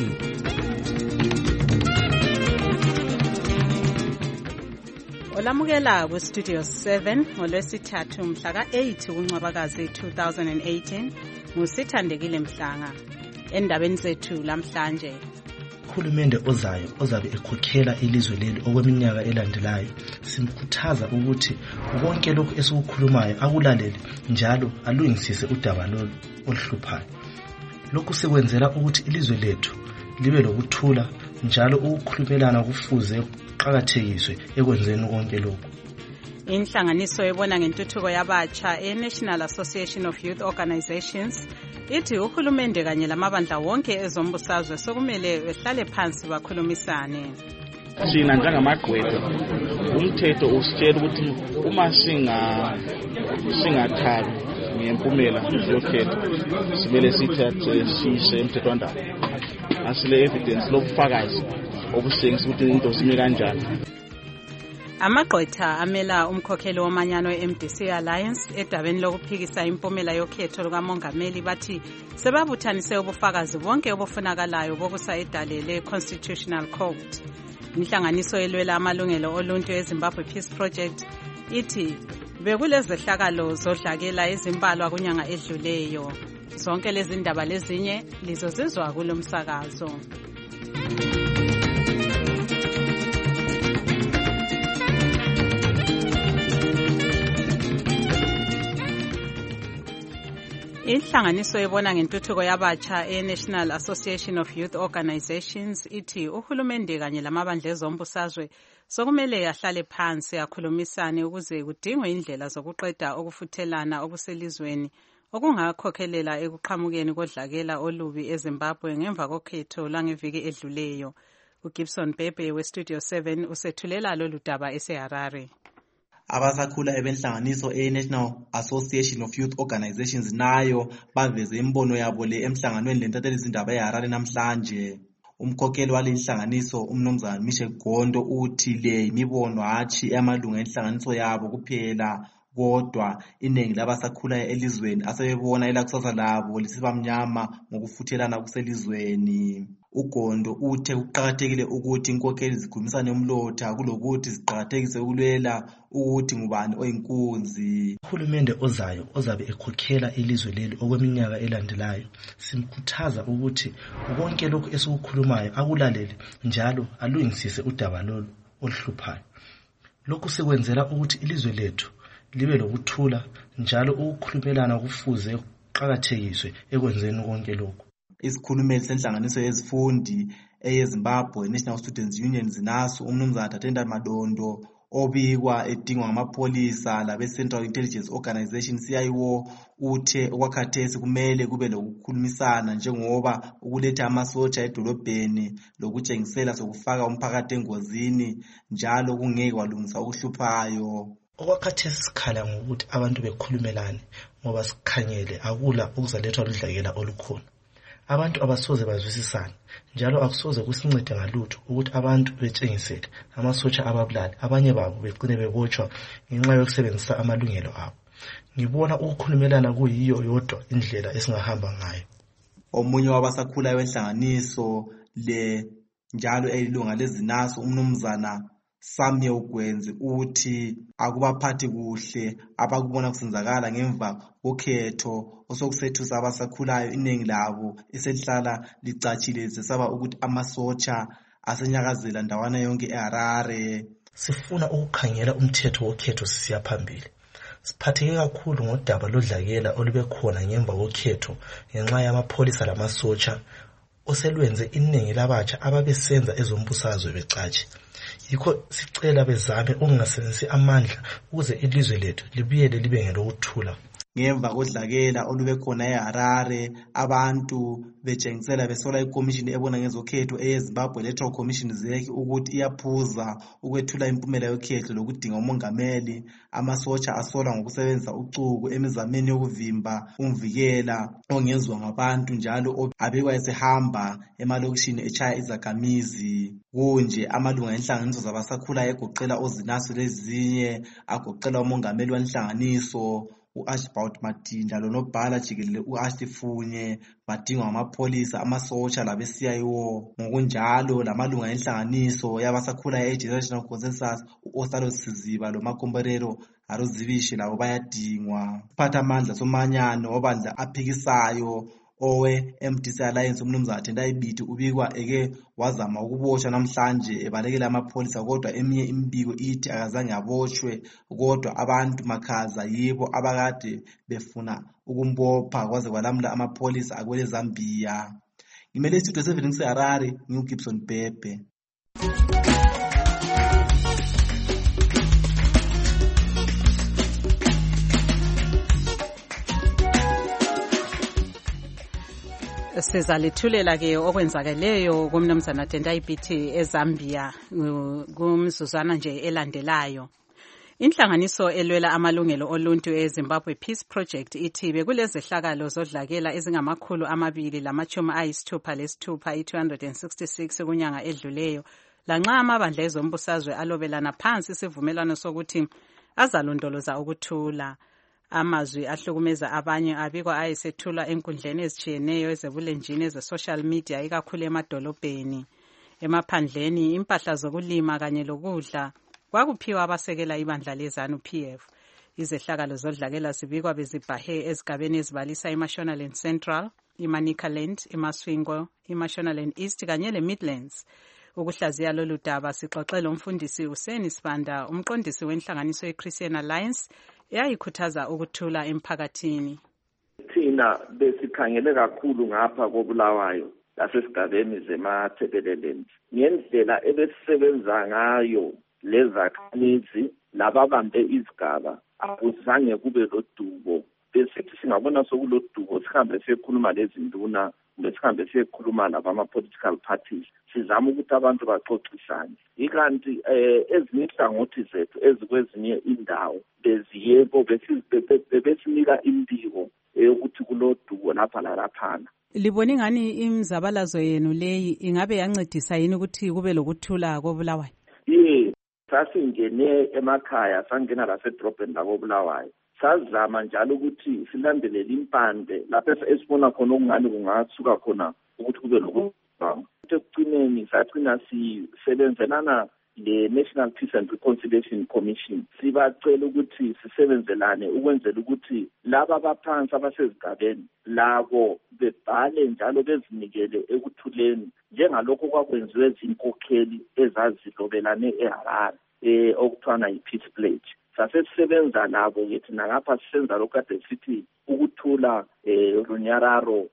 Olamukela ku-Studio 7 ngolwesithathu mhla ka-8 kuNcwabakazi 2018 ngusithandekile Mhlanga. Endabeni zethu lamhlanje, uhulumende ozayo ozabe ekhokhela ilizwe leli okweminyaka elandelayo simkhuthaza ukuthi konke lokhu esikukhulumayo akulalele njalo alungisise udaba oluhluphayo. Lokhu sikwenzela ukuthi ilizwe lethu libe lokuthula njalo ukukhulumelana kufuze kuqhakathekiswe ekwenzeni konke lokhu. Inhlanganiso ebona ngentuthuko yabatsha e-National Association of Youth Organizations ithi uhulumende kanye lamabandla wonke ezombusazwe sokumele behlale phansi bakhulumisane. Thina njengamagqwetha umthetho usitshela ukuthi uma singathabi ngempumela yokhetho simele sithathe sise emthethwandaba. Asile evidence lobufakazi obusengisa ukuthi into sime kanjani. Amagqwetha amela umkhokheli womanyano we-MDC Alliance edabeni lokuphikisa impumela yokhetho lukamongameli bathi sebabuthanise ubufakazi bonke obufunakalayo bokusa edalele Constitutional Court. Inhlanganiso elwela amalungelo oluntu eZimbabwe Peace Project ithi bekulezehlakalo zodlakela ezimbalwa kunyanga edluleyo. Zonke lezi ndaba lezinye lizozizwa kulomsakazo. Inhlanganiso ebona ngentuthuko yabatsha e-National Association of Youth Organizations ithi uhulumende kanye lamabandla ezombusazwe sokumele ahlale phansi akhulumisane ukuze kudingwe indlela zokuqeda ukufuthelana obuselizweni okungakhokhelela ekuqhamukeni kodlakela olubi eZimbabwe ngemva kokhetho langeviki edluleyo. uGibson Bebe we-Studio 7 usethulela lolu daba eseHarare. Abasakhula ebenhlanganiso e-National Association of Youth Organizations nayo baveze imbono yabo le emhlanganweni lentatheli izindaba eHarare namhlanje. Umkhokheli wale inhlanganiso umnumzana Michel Gondo uthi le imibono hatshi amalunga enhlanganiso yabo kuphela kodwa iningi labasakhula elizweni asebebona elakusasa labo lisibamnyama ngokufuthelana kuselizweni. uGondo uthe kuqhakathekile ukuthi inkokheli zikhulumisane umlotha kulokuthi ziqhakathekise ukulwela ukuthi ngubani oyinkunzi. Uhulumende ozayo ozabe ekhokhela ilizwe leli okweminyaka elandelayo simkhuthaza ukuthi konke lokhu esikukhulumayo akulalele njalo alungisise udaba oluhluphayo. Lokhu sikwenzela ukuthi ilizwe lethu libe lokuthula njalo ukukhulumelana kufuze kuqhakathekiswe ekwenzeni konke lokhu. Isikhulumeli senhlanganiso yezifundi eyeZimbabwe National Students Union zinaso umnumzana Tatenda Madondo obikwa edingwa ngamapolisa labe Central Intelligence Organization CIO uthe okwakhathesi kumele kube lokukhulumisana njengoba ukuletha amasotsha edolobheni lokutshengisela sokufaka umphakathi engozini njalo kungeke kwalungisa okuhluphayo. Okwakhathesi sikhala ngokuthi abantu bekhulumelane ngoba sikhanyele akula ukuzalethwa ludlakela olukhona. Abantu abasoze bazwisisana njalo akusoze kusincede ngalutho ukuthi abantu betshengisele amasotsha ababulali abanye babo begcine bebotshwa ngenxa yokusebenzisa amalungelo abo. Ngibona ukukhulumelana kuyiyo yodwa indlela esingahamba ngayo. Omunye wabasakhula wenhlanganiso le njalo elilunga lezinaso umnumzana Samuel Gwenzi uthi akubaphathi kuhle abakubona kusenzakala ngemva kokhetho osokusethusa abasakhulayo iningi labo eselihlala licatshile sesaba ukuthi amasotsha asenyakazela ndawana yonke eHarare. Sifuna ukukhangela umthetho wokhetho sisiya phambili. Siphatheke kakhulu ngodaba lodlakela olube khona ngemva kokhetho ngenxa yamapolisa lamasotsha oselwenze iningi labatsha ababesenza ezombusazwe becatshe. Yikho sicela bezame ukungasebenzisi amandla ukuze ilizwe lethu libuyele libe ngelokuthula. ngemva kodlakela olube khona eHarare abantu betshengisela besola ikomishini ebona ngezokhetho eyeZimbabwe Electoral Commission ZEC ukuthi iyaphuza ukwethula impumela yokhetho lokudinga umongameli. Amasotsha asola ngokusebenzisa ucuku emizameni yokuvimba umvikela ongenziwa ngabantu njalo abekwa esehamba emalokishini echaya izakhamizi. Kunje amalunga enhlanganiso zabasakhula egoqela oZinaso lezinye agoqela umongameli wenhlanganiso u-Ashbaut Madinda lonobhala jikelele u-Ashley Funye badingwa amapholisa, amasotsha labe-CIO. Ngokunjalo lamalunga enhlanganiso yabasakhula e-Generational Consensus u-Osalo Siziba loMakomborero Aruzibishe labo bayadingwa. Isiphathamandla somanyano wabandla aphikisayo owe-MDC Alliance umnumzana Tendai Biti ubikwa eke wazama ukuboshwa namhlanje ebalekela amapholisa, kodwa eminye imibiko ithi akazange aboshwe, kodwa abantu makhaza yibo abakade befuna ukumbopha kwaze kwalamula amapholisa akwele Zambia. Ngimele istudio 7 ngiseHarare, ngiuGibson Bhebhe. Sizalithulela ke okwenzakeleyo kumnumzana Tendai Biti eZambia kumzuzwana nje elandelayo. Inhlanganiso elwela amalungelo oluntu eZimbabwe Peace Project ithi bekulezehlakalo zodlakela ezingama266 266 kunyanga edluleyo, lanxa amabandla ezombusazwe alobelana phansi isivumelwano sokuthi azalondoloza ukuthula. Amazwi ahlukumeza abanye abikwa ayesethulwa enkundleni ezitshiyeneyo ezebulenjini ze-social media ikakhulu emadolobheni. Emaphandleni impahla zokulima kanye lokudla kwakuphiwa abasekela ibandla leZANU-PF. Izehlakalo zodlakela zibikwa bezibhahe ezigabeni ezibalisa iMashonaland Central, iManicaland, iMasvingo, iMashonaland East kanye leMidlands. Ukuhlaziya lolu daba sixoxele umfundisi Hussein Sibanda, umqondisi wenhlanganiso yeChristian Alliance eyayikhuthaza ukuthula emphakathini. Thina besikhangele kakhulu ngapha koBulawayo lasesigabeni zeMathebeleland ngendlela ebesisebenza ngayo lezakhamizi lababambe izigaba, akuzange kube lodubo. Besithi singabona sokulodubo sihambe siyekhuluma lezinduna, besihambe siyekhuluma labama-political parties, sizama ukuthi abantu baxoxisane. Ikanti ezinye inhlangothi zethu ezikwezinye indawo beziyebo besinika imbiko yokuthi kulodubo lapha lalaphana. Libona ngani imzabalazo yenu leyi ingabe yancedisa yini ukuthi kube lokuthula koBulawayo? Sasingene emakhaya, sangena lasedrobheni lakoBulawayo. Sazama njalo ukuthi silandelele impande lapha esibona khona okungani kungasuka khona ukuthi kube lokuthula. Ekugcineni sagcina sisebenzelana le-National Peace and Reconciliation Commission. Sibacela ukuthi sisebenzelane ukwenzela ukuthi laba abaphansi abasezigabeni labo bebhale njalo bezinikele ekuthuleni njengalokho kwakwenziwe zinkokheli ezazilobelane eHarare okuthiwa yi-Peace Pledge. Sasesisebenza labo ke thina ngapha sisenza lokho kade sithi ukuthula Runyararo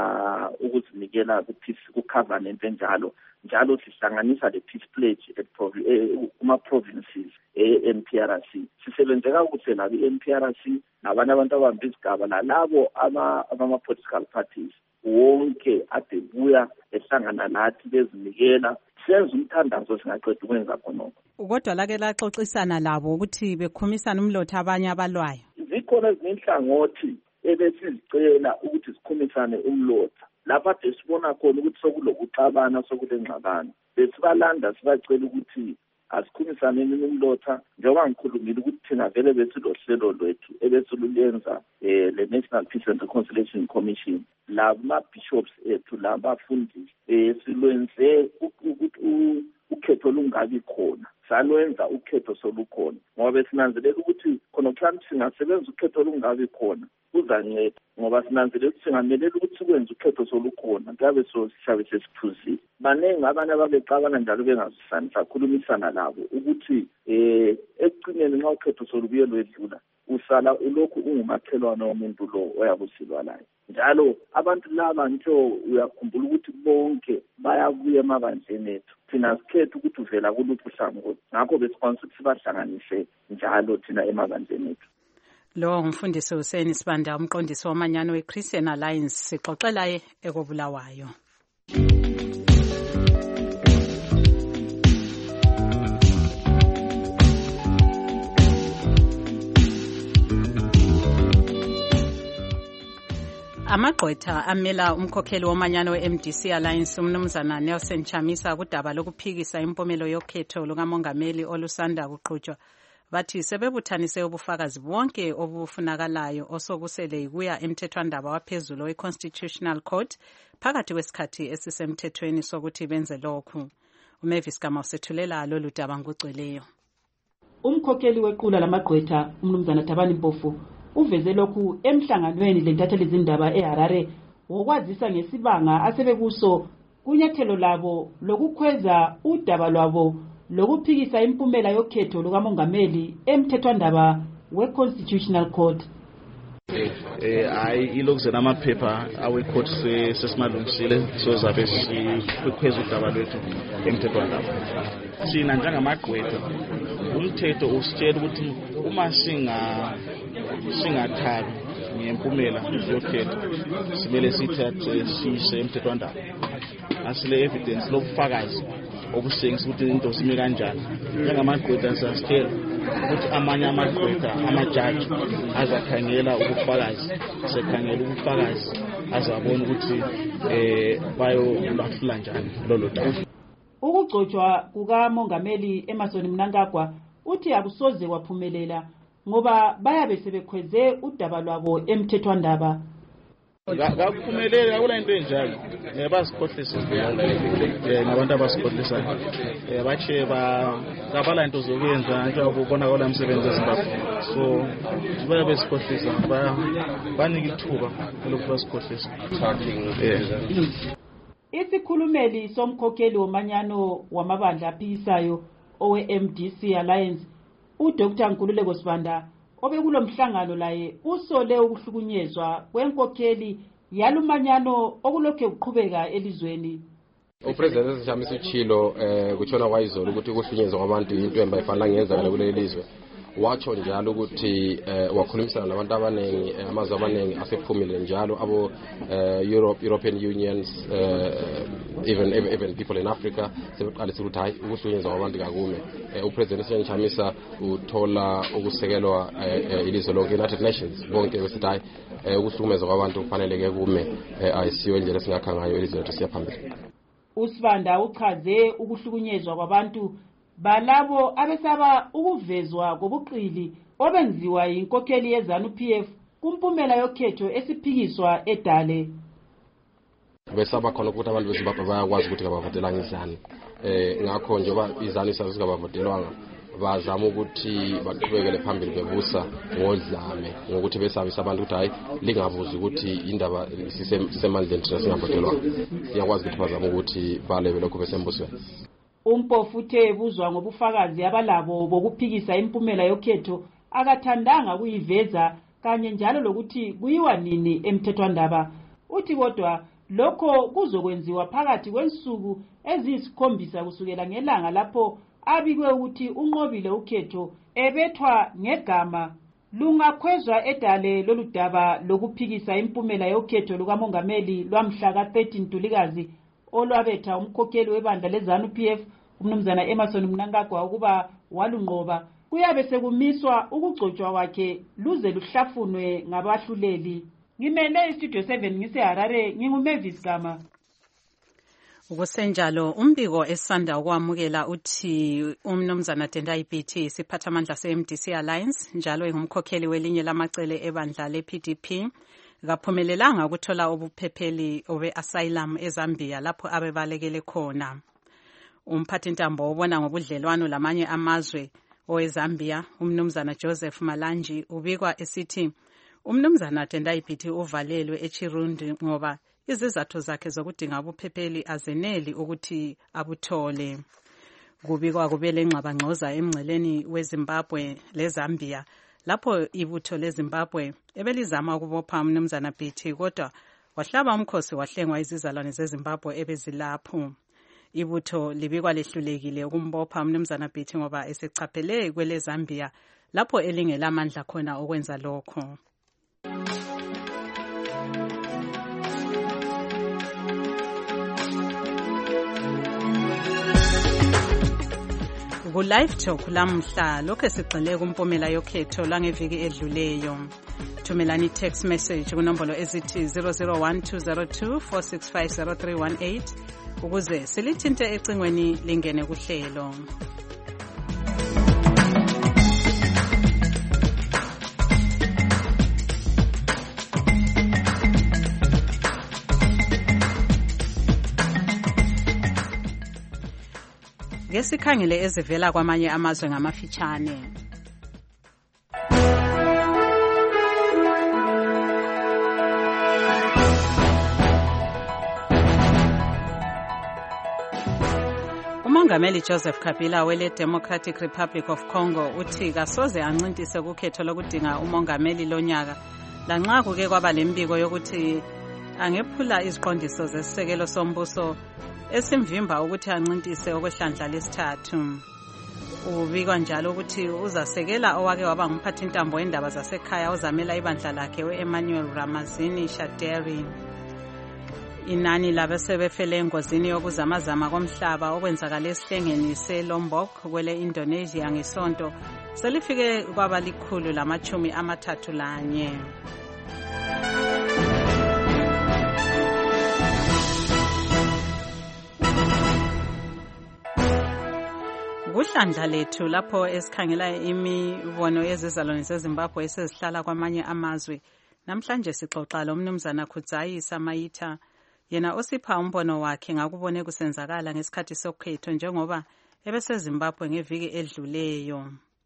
ukuzinikela ku-covenant enjalo sihlanganisa le Peace Pledge kuma-provinces e-NPRC. Sisebenze kakuhle labo i-NPRC nabanye abantu abahamba izigaba nalabo abama-political parties wonke ade buya ehlangana nathi bezinikela senza umthandazo singaqeda ukwenza khonokho. Kodwa lake laxoxisana labo ukuthi bekhumisana umlotha abanye abalwayo. Zikhona ezinye inhlangothi ebesizicela ukuthi sikhumisane umlotha lapha sibona khona ukuthi sokulokuxabana sokulengxabano. Besibalanda sibacela ukuthi asikhumisaneni umlotha njengoba ngikhulumile ukuthi thina vele besilohlelo lwethu ebesilulenza le-National Peace and Reconciliation Commission lama-bishops ethu labafundisi silwenze ukuthi ukhetho lungabi khona, salwenza ukhetho solukhona ngoba besinanzelela ukuthi khona mhlawumbe singasebenza ukhetho lungabi khona kuzanceda ngoba sinanzelela ukuthi singamelela ukuthi sikwenze ukhetho solukhona ngabe sihlabe sesiphuzile. Baningi abanye ababexabana njalo bengazisani sakhulumisana labo ukuthi ekugcineni nxa ukhetho solubuye lwedlula usala ulokhu ungumakhelwane womuntu lo oyakusilwa layo. Njalo abantu laba nto uyakhumbula ukuthi bonke bayabuya emabandleni ethu, thina sikhethe ukuthi uvela kuluphi uhlangothi, ngakho besikwanisa ukuthi sibahlanganise njalo thina emabandleni ethu. Lo ngumfundisi Hussein Sibanda, umqondisi womanyano we-Christian Alliance, sixoxela ekobulawayo. Amagqwetha amela umkhokheli womanyano we-MDC Alliance umnumzana Nelson Chamisa kudaba lokuphikisa impumelo yokhetho lukamongameli olusanda kuqhutshwa. Bathi sebebuthanise ubufakazi bonke obufunakalayo osokusele kuya emthethwandaba waphezulu we-Constitutional Court phakathi kwesikhathi esisemthethweni sokuthi benze lokhu. uMavis Gama usethulela lolu daba ngokugcweleyo. Umkhokheli wequla lamagqwetha umnumzana Thabani Mpofu uveze lokhu emhlanganweni lentatheli izindaba eHarare wokwazisa ngesibanga asebekuso kunyathelo labo lokukhweza udaba lwabo lokuphikisa impumela yokhetho lukamongameli emthethwandaba we-Constitutional Court. Ilokuzena amaphepha awe-court sesimalungisile sozabe sikhweza udaba lwethu emthethwandaba. Sina njengamagqwetha umthetho usitshela ukuthi uma singathabi ngempumela yokhetho simele sithathe siyise emthethwandaba. Asile evidence lobufakazi obusengisa ukuthi into sime kanjani. Njengamagqwetha sasitshela ukuthi amanye amagqwetha amajaji azakhangela ubufakazi, sekhangela ubufakazi azabona ukuthi bayolahlula njani lolo daba. Ukugcotshwa kukamongameli Emmerson Mnangagwa uthi akusoze waphumelela ngoba bayabe sebekhweze udaba lwabo emthethwandaba. Kakuphumeleli akula into enjalo. Basikhohlisa ngabantu abasikhohlisayo. Batshe kabala into zokwenza njengoba ubonakala umsebenzi wezimbabwe. So bayabe sikhohlisa banika ithuba lokuthi basikhohlisa. Isikhulumeli somkhokheli womanyano wamabandla aphikisayo owe-MDC Alliance uDr Nkululeko Sibanda obekulo mhlangano laye usole ukuhlukunyezwa kwenkokheli yalumanyano okulokhe kuqhubeka elizweni. Upresident Chamisa uchilo kutshona kwayizolo ukuthi ukuhlukunyezwa kwabantu into embayifanele ngenzakala kuleli lizwe. Watsho njalo ukuthi wakhulumisana nabantu abanengi amazwe abanengi asephumile njalo abo European Unions even people in Africa sebeqalisa ukuthi hayi ukuhlukunyezwa kwabantu kakume. Upresident Chamisa uthola ukusekelwa ilizwe lonke United Nations bonke besithi hayi ukuhlukumeza kwabantu kufanele ke kume ayisiyo indlela esingakha ngayo ilizwe lethu siyaphambili. uSibanda uchaze ukuhlukunyezwa kwabantu balabo abesaba ukuvezwa kobuqili obenziwa inkokheli yeZANU-PF kumpumela yokhetho esiphikiswa eDale. Besaba khona ukuthi abantu beZimbabwe bayakwazi ukuthi abavotelanga iZANU. Ngakho njengoba iZANU isazingabavotelwanga bazama ukuthi baqhubekele phambili bebusa ngodlame ngokuthi besabisa abantu ukuthi hayi lingabuzi ukuthi indaba sisemandleni thina singavotelwanga. Siyakwazi ukuthi bazama ukuthi balebe lokho besembusweni. Umpofu uthe ebuzwa ngobufakazi abalabo bokuphikisa impumela yokhetho akathandanga kuyiveza kanye njalo lokuthi kuyiwa nini emthethwandaba. Uthi kodwa lokho kuzokwenziwa phakathi kwensuku eziyisikhombisa kusukela ngelanga lapho abikwe ukuthi unqobile ukhetho ebethwa ngegama. Lungakhwezwa eDale lolu daba lokuphikisa impumela yokhetho lukamongameli lwamhla ka-13 Ntulikazi olwabetha umkhokheli webandla leZANU-PF umnumzana Emmerson Mnangagwa ukuba walunqoba. Kuyabe sekumiswa ukugcotshwa kwakhe luze luhlafunwe ngabahluleli. Ngimele iStudio 7 ngiseHarare nginguMavis Gama. Ukusenjalo umbiko esanda ukwamukela uthi umnumzana Tendai Biti isiphathamandla se-MDC Alliance njalo engumkhokheli welinye lamacele ebandla le-PDP kaphumelelanga ukuthola ubuphepheli obe-asylum eZambia lapho abebalekele khona. Umphathintambo obona ngobudlelwano lamanye amazwe oweZambia umnumzana Joseph Malanji ubikwa esithi umnumzana Tendai Biti uvalelwe eChirundi ngoba izizathu zakhe zokudinga ubuphepheli azeneli ukuthi abuthole. Kubikwa kubele ngxabangxoza emngceleni weZimbabwe leZambia lapho ibutho leZimbabwe ebelizama ukubopha umnumzana Biti kodwa wahlaba umkhosi wahlengwa izizalwane zeZimbabwe ebezilapho. Ibutho libikwa lehlulekile ukumbopha umnumzana Biti ngoba esechaphele kweleZambia lapho elingelamandla khona okwenza lokho. Ku-Live Talk lamhla lokho esigxile kumpumela yokhetho langeviki edluleyo. Thumelani i-text message kunombolo ezithi 001-202-465-0318 ukuze silithinte ecingweni lingene kuhlelo. Ngesikhangele ezivela kwamanye amazwe ngamafitshane. uMongameli Joseph Kabila wele Democratic Republic of Congo uthi kasoze ancintise kukhetho lokudinga umongameli lonyaka lanxa kuke kwaba lembiko yokuthi angephula iziqondiso zesisekelo sombuso esimvimba ukuthi ancintise okwehlandla lesithathu. Ubikwa njalo ukuthi uzasekela owake waba ngumphathintambo wendaba zasekhaya ozamela ibandla lakhe uEmmanuel Ramazani Shadary. Inani labasebefele engozini yokuzamazama komhlaba okwenzakala esihlengeni seLombok kwele Indonesia ngesonto selifike kwaba likhulu lama-31. Kuhlandla lethu lapho esikhangela imibono yezizalwane zeZimbabwe esezihlala kwamanye amazwe. Namhlanje sixoxa lomnumzana Khudzayi Samayitha, yena osipha umbono wakhe ngakubone kusenzakala ngesikhathi sokhetho njengoba ebeseZimbabwe ngeviki edluleyo.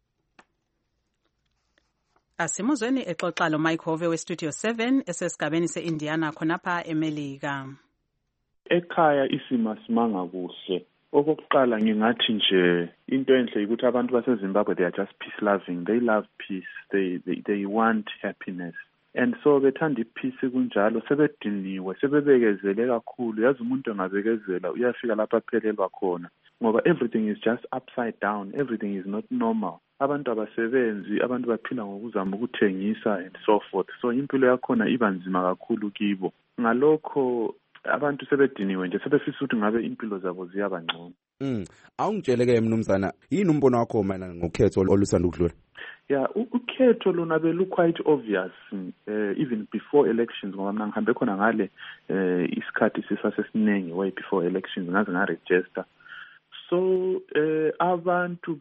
Asimuzweni exoxa lo Mike Hove weStudio 7 esesigabeni seIndiana khonapha eMelika. Ekhaya isimo simanga kuhle. Okokuqala ngingathi nje into enhle ukuthi abantu baseZimbabwe they are just peace loving, they love peace, they want happiness, and so bethanda ipeace kunjalo sebediniwe sebebekezele kakhulu. Yazi umuntu engabekezela uyafika lapha aphelelwa khona ngoba everything is just upside down, everything is not normal. Abantu abasebenzi, abantu baphila ngokuzama ukuthengisa and so forth, so impilo yakhona iba nzima kakhulu kibo. Ngalokho abantu sebediniwe nje sebefisa ukuthi ngabe impilo zabo ziyaba ngcono. Awungitsheleke mnumzana, yini umbono wakho mayelana ngokhetho olusanda ukudlula? Yeah, ukhetho lona belu quite obvious even before elections ngoba mina ngihambe khona ngale isikhathi sisasesiningi way before elections ngaze ngaregister. So abantu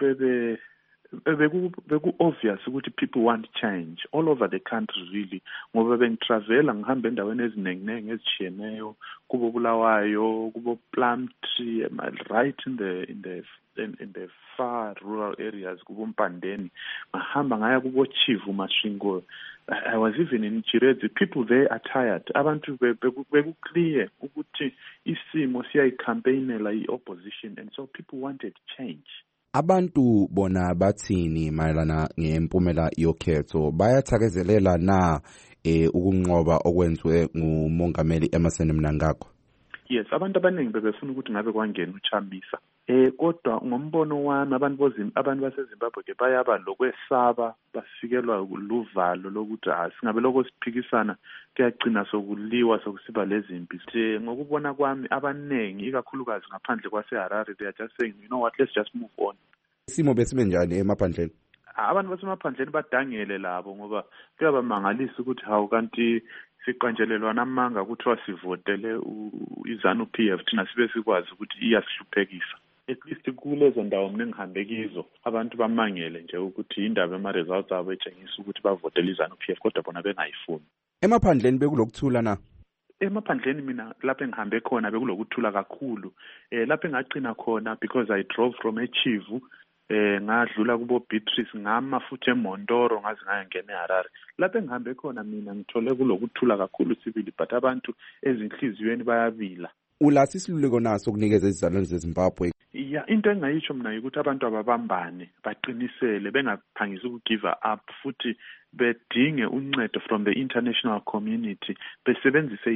beku obvious ukuthi people want change all over the country really ngoba bengitravela ngihambe endaweni eziningi ezitshiyeneyo kubo Bulawayo kubo Plumtree right in the far rural areas kubo Mpandeni ngahamba ngaya kubo Chivu Mashingo. I was even in Chirezi. People there are tired. Abantu beku clear ukuthi isimo siyayicampaignela iopposition, and so people wanted change. Abantu bona bathini mayelana ngempumela yokhetho? Bayathakezelela na ukunqoba okwenziwe ngumongameli Emmerson Mnangagwa? Yes, abantu abaningi bebefuna ukuthi ngabe kwangena uChamisa. Kodwa ngombono wami abantu baseZimbabwe ke bayaba lokwesaba, basikelwa luvalo lokuthi singabe lokho siphikisana kuyagcina sokuliwa sokusiba lezimpi. Ngokubona kwami abaningi ikakhulukazi ngaphandle kwaseHarare they are just saying, you know what, let's just move on. Isimo besime njani emaphandleni? Abantu basemaphandleni badangele labo ngoba kuyabamangalisa ukuthi hawu kanti siqanjelelwana amanga kuthiwa sivotele iZANU PF thina sibe sikwazi ukuthi iyasihluphekisa. At least kulezo ndawo mina ngihambe kizo abantu bamangele nje ukuthi indaba ema-results abo etshengisa ukuthi bavotele iZANU PF kodwa bona bengayifuni. Emaphandleni bekulokuthula na? Emaphandleni mina lapho engihambe khona bekulokuthula kakhulu. Lapho engagcina khona because I drove from eChivu ngadlula kubo Beatrice ngama futhi eMontoro ngaze ngayangena eHarare. Lapho engihambe khona mina ngithole kulokuthula kakhulu sibili but abantu ezinhliziyweni bayabila. Ulasi isiluleko naso kunikeza izizalwane zeZimbabwe? Yeah, into engayisho mina ukuthi abantu ababambane baqinisele bengaphangisa ukugive up futhi bedinge uncedo from the international community besebenzise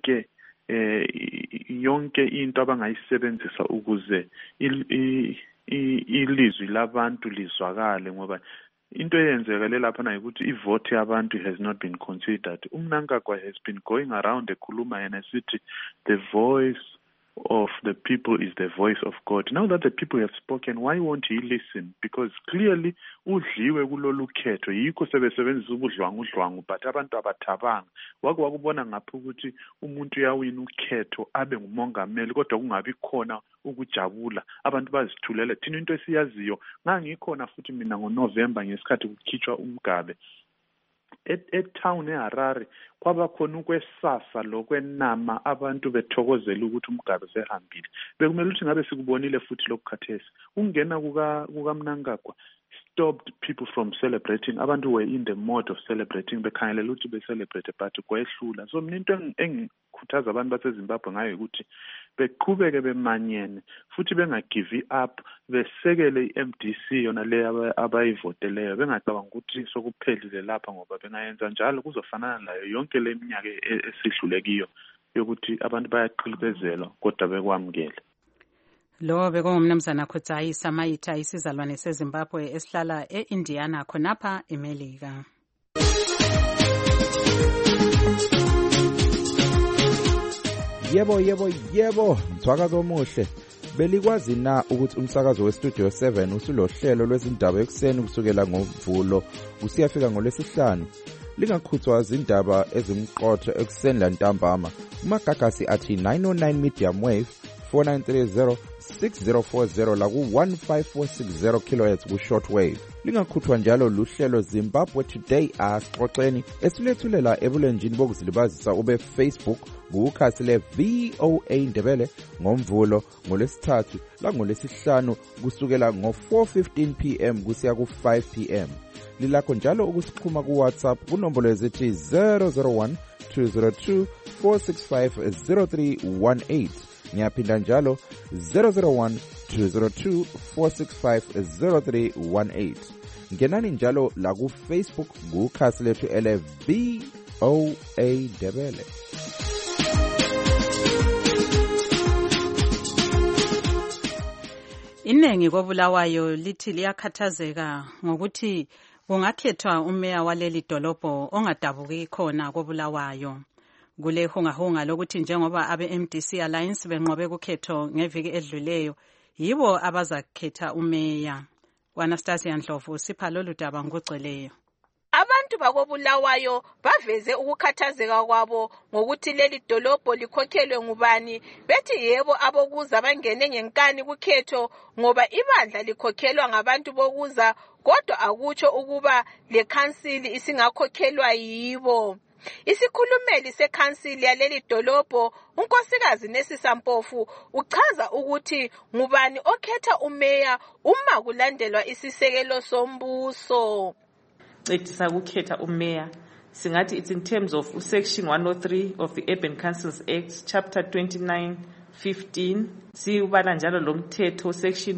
yonke into abangayisebenzisa ukuze ilizwi labantu lizwakale ngoba into eyenzekele lapha na ukuthi ivote yabantu has not been considered. Mnangagwa has been going around ekhuluma yena sithi the voice of the people is the voice of God. Now that the people have spoken, why won't he listen? Because clearly udliwe kulolu khetho yikho sebesebenzisa ubudlwangu but abantu abathabanga wakubona ngapha ukuthi umuntu uyawina ukhetho abe ngumongameli kodwa kungabi khona ukujabula abantu bazithulela thina into esiyaziyo ngangikhona futhi mina ngoNovember ngesikhathi kukhitshwa umgabe town eHarare kwaba khona ukwesasa lokwenama abantu bethokozela ukuthi umgabe sehambile bekumele ukuthi ngabe sikubonile futhi lokukhathesi ungena kuka Mnangagwa stopped people from celebrating. Abantu were in the mode of celebrating bekhangelela ukuthi be celebrate but kwehlula. So mina into engikhuthaza abantu baseZimbabwe ngayo ukuthi beqhubeke bemanyene futhi bengagive up besekele iMDC yona le abayivoteleyo bengacabanga ukuthi sokuphelile lapha ngoba bengayenza njalo kuzofanana nayo yonke le minyaka esidlulekiyo yokuthi abantu bayaqhilibezela kodwa bekwamukele. Lo bekungumnumzana Khutsayi Samayitha isizalwane seZimbabwe esihlala eIndiana khonapha eMelika. Yebo, mthwakazi omuhle. Belikwazi na ukuthi umsakazo weStudio 7 usulohlelo lwezindaba ekuseni kusukela ngoMvulo usiyafika ngoLwesihlanu. Lingakhuthwa izindaba ezimqotho ekuseni lantambama. Umagagasi athi 909 medium wave 4930 6040 la ku 15460 kHz ku shortwave. Lingakhuthwa njalo luhlelo Zimbabwe Today asixoxeni esilethulela ebulenjini bokuzilibazisa ube Facebook kukhasi le VOA Ndebele ngoMvulo ngoLwesithathu la ngoLwesihlanu kusukela ngo 4:15 PM kusiya ku 5 PM. Lilakho njalo ukusixhuma ku WhatsApp kunombolo ezithi 001 202 465 0318. Ngiyaphinda njalo 001 202 465 0318. Ngenani njalo la ku Facebook kukhasi lethu ele VOA Ndebele. Inengi koBulawayo lithi liyakhathazeka ngokuthi kungakhethwa umeya waleli dolobho ongadabuki khona koBulawayo. Kule hungahunga lokuthi njengoba abe-MDC Alliance benqobe kukhetho ngeviki edluleyo yibo abazakhetha umeya. Anastasia Ndlovu sipha lolu daba ngokugcweleyo. Abantu bakoBulawayo baveze ukukhathazeka kwabo ngokuthi leli dolobho likhokhelwe ngubani bethi yebo abokuza bangene ngenkani kukhetho ngoba ibandla likhokhelwa ngabantu bokuza kodwa akutsho ukuba le council isingakhokhelwa yibo. Isikhulumeli sekhansili yaleli dolobho unkosikazi Nesisa Mpofu uchaza ukuthi ngubani okhetha umeya uma kulandelwa isisekelo sombuso. Ecedisa ukukhetha umeya singathi it's in terms of section 103 of the Urban Councils Act chapter 29:15 siyubala njalo lomthetho section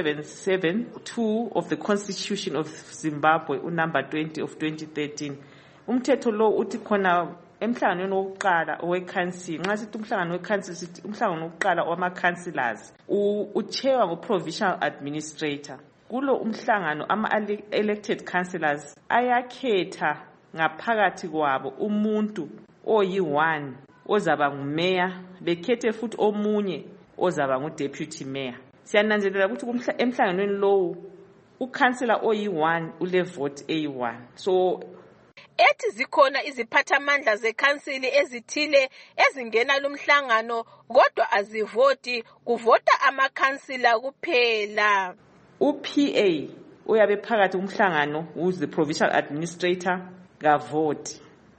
277(2) of the Constitution of Zimbabwe number 20 of 2013. Umthetho lo uthi khona emhlanganweni wokuqala owecouncil nxa sithi umhlangano wecouncil sithi umhlangano wokuqala wama-councillors uchairwa ngo-provincial administrator. Kulo umhlangano ama-elected councillors ayakhetha ngaphakathi kwabo umuntu oyi-1 ozaba ngumeya bekhethe futhi omunye ozaba ngu-deputy mayor. Siyananzelela ukuthi emhlanganweni lowu ucouncillor oyi-1 ulevote eyi-1. So ethi zikhona iziphathamandla zekhansili ezithile ezingena lumhlangano kodwa azivoti kuvota amakhansila kuphela. UPA uyabe phakathi kumhlangano who's the provincial administrator kavoti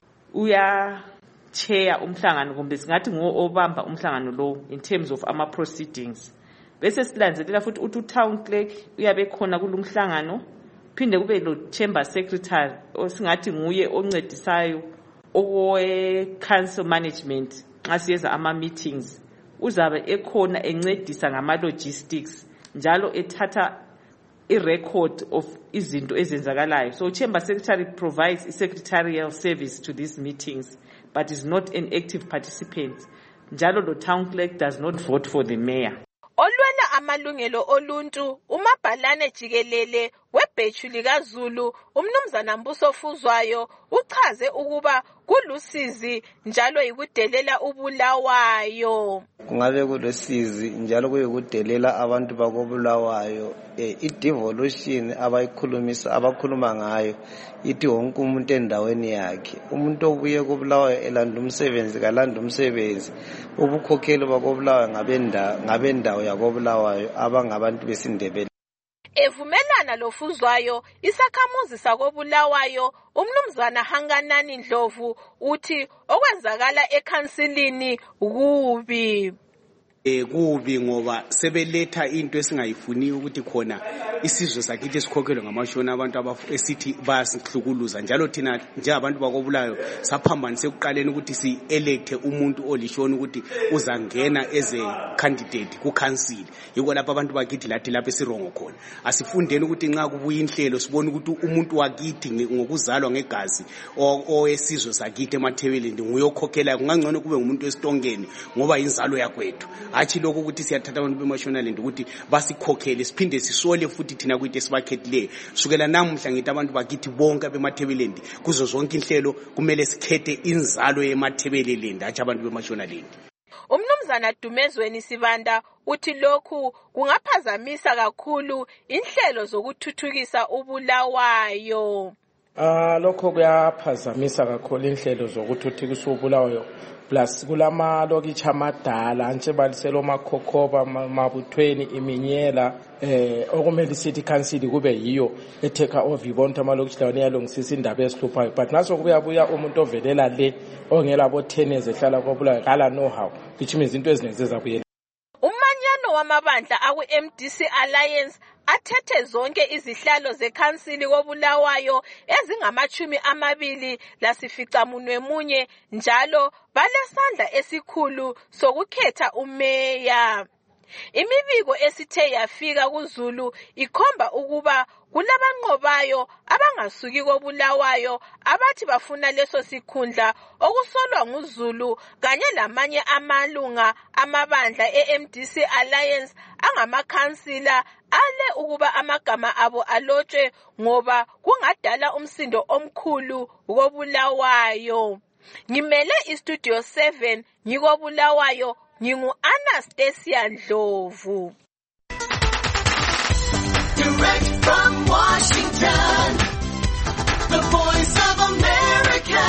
uyachair umhlangano kumbe singathi obamba umhlangano lo in terms of ama proceedings. Bese silandelela futhi uTown Clerk uyabe khona kulumhlangano phinde kube lo chamber secretary osingathi nguye oncedisayo owe council management nxa siyeza ama meetings uzabe ekhona encedisa ngama logistics njalo ethatha i-record of izinto ezenzakalayo. So chamber secretary provides a secretarial service to these meetings but is not an active participant. Njalo lo town clerk does not vote for the mayor. Olwela amalungelo oluntu umabhalane jikelele webhethu likaZulu umnumzana Mbuso Fuzwayo uchaze ukuba kulusizi njalo yikudelela uBulawayo. Kungabe kulusizi njalo kuyikudelela abantu bakobulawayo. I-devolution abakhuluma ngayo ithi wonke umuntu endaweni yakhe. Umuntu obuye kobulawayo elanda umsebenzi kalanda umsebenzi. Ubukhokheli bakobulawayo ngabendawo yakobulawayo abangabantu besindebele. Evumelana loFuzwayo isakhamuzi sakobulawayo umnumzana Hanganani Ndlovu uthi okwenzakala ekhansilini kubi. Kubi ngoba sebeletha into esingayifuniyo ukuthi khona isizwe sakithi esikhokhelwe ngamashona abantu esithi bayasihlukuluza njalo thina njengabantu bakobulayo saphambanise ekuqaleni ukuthi si-electe umuntu olishona ukuthi uzangena as a candidate ku-council. Yiko lapho abantu bakithi lathi lapho esirongo khona. Asifundeni ukuthi nxa kubuya inhlelo sibone ukuthi umuntu wakithi ngokuzalwa ngegazi owesizwe sakithi eMathebeleni nguye okhokhelayo. Kungangcono kube ngumuntu esitongeni ngoba inzalo yakwethu. Athi lokho ukuthi siyathatha abantu beMashonaland ukuthi basikhokhele siphinde sisole futhi thina kuyithe sibakhethileyo. Sukela namuhla ngithi abantu bakithi bonke beMathebeleni kuzo zonke inhlelo kumele sikhethe inzalo yeMathebeleni athi abantu beMashonaland. Umnumzana Dumezweni Sibanda uthi lokhu kungaphazamisa kakhulu inhlelo zokuthuthukisa uBulawayo. Lokho kuyaphazamisa kakhulu inhlelo zokuthuthukisa uBulawayo. Plus kulama lokitha amadala nje baliselo makhokhoba mabuthweni iminyela okumele sithi council kube yiyo eteka over ibonto amalokitha lawana yalungisisa indaba esihluphayo. But naso kuyabuya umuntu ovelela le ongela bo 10 years ehlala kobulawayo kala know how which means into ezinenze zabuyela. Umanyano wamabandla aku-MDC Alliance athethe zonke izihlalo zekhansili kobulawayo ezingama-21 njalo balesandla esikhulu sokukhetha umeya. Imibiko esithe yafika kuZulu ikhomba ukuba kulabanqobayo abangasuki kobulawayo abathi bafuna leso sikhundla okusolwa nguZulu kanye lamanye amalunga amabandla eMDC Alliance angamakhansila ale ukuba amagama abo alotshwe ngoba kungadala umsindo omkhulu kobulawayo. Ngimele iStudio 7 ngikobulawayo ngingu-Anastasia Ndlovu. Direct from Washington, the Voice of America,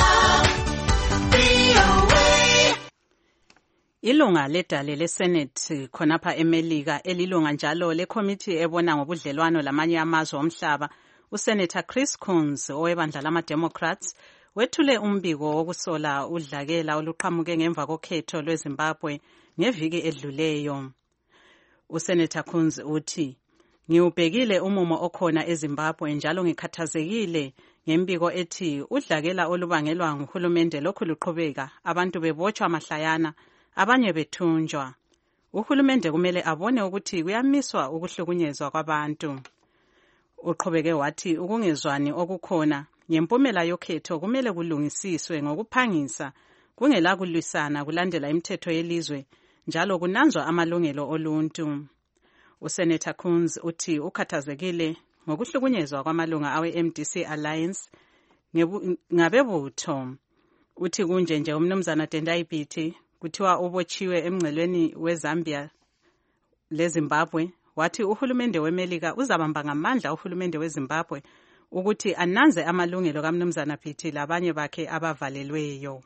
VOA. Ilunga ledale leSenate khonapha eMelika elilunga njalo leCommittee ebona ngobudlelwano lamanye amazwe omhlaba, uSenator Chris Coons owebandla lama-Democrats wethule umbiko wokusola udlakela oluqhamuke ngemva kokhetho lweZimbabwe ngeviki edluleyo. USenator Coons uthi, "Ngiubhekile umumo okhona eZimbabwe njalo ngikhathazekile ngembiko ethi udlakela olubangelwa nguhulumende lokhu luqhubeka, abantu bebotshwa mahlayana, abanye bethunjwa. Uhulumende kumele abone ukuthi kuyamiswa ukuhlukunyezwa kwabantu." Uqhubeke wathi ukungezwani okukhona ngempumela yokhetho kumele kulungisiswe ngokuphangisa kungela kulwisana kulandela imithetho yelizwe njalo kunanzwa amalungelo oluntu. USenator Coons uthi ukhathazekile ngokuhlukunyezwa kwamalunga awe-MDC Alliance ngabebutho. Uthi kunje nje umnumzana Tendai Biti kuthiwa ubotshiwe emngcelweni weZambia leZimbabwe, wathi uhulumende weMelika uzabamba ngamandla uhulumende weZimbabwe ukuthi ananze amalungelo kaMnumzana Biti labanye bakhe abavalelweyo.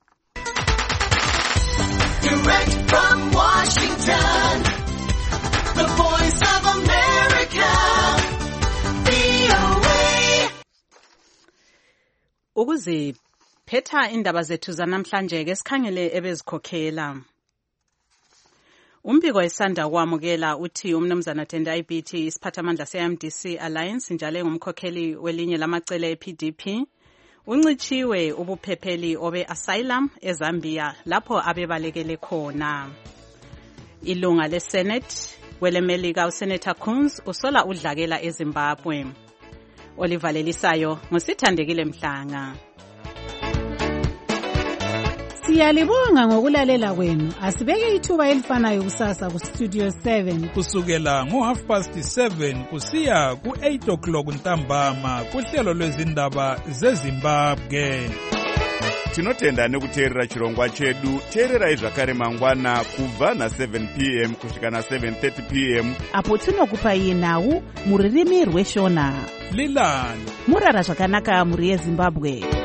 Direct from Washington, the Voice of America, VOA. Ukuziphetha indaba zethu zanamhlanje ke sikhangele ebezikhokhela. Umbiko esanda kwamukela uthi umnumzana Tendai Biti isiphathamandla se-MDC Alliance njalo engumkhokheli welinye lamacele ePDP uncitshiwe ubuphepheli obe-asylum eZambia lapho abebalekele khona. Ilunga leSenate kweleMelika uSenator Coons usola udlakela eZimbabwe. Olivalelisayo ngusithandekile Mhlanga. Siyalibonga ngokulalela kwenu. Asibeke ithuba elifanayo kusasa kuStudio 7 kusukela ngo7:30 kusiya ku8 ntambama kuhlelo lwezindaba zeZimbabwe. Tinotenda nekuteerera chirongwa chedu. Teererai zvakare mangwana kubva na7 p.m. kusvika na7:30 p.m. apo tinokupai nhau muririmi rweshona. Lilani murara zvakanaka muri yeZimbabwe.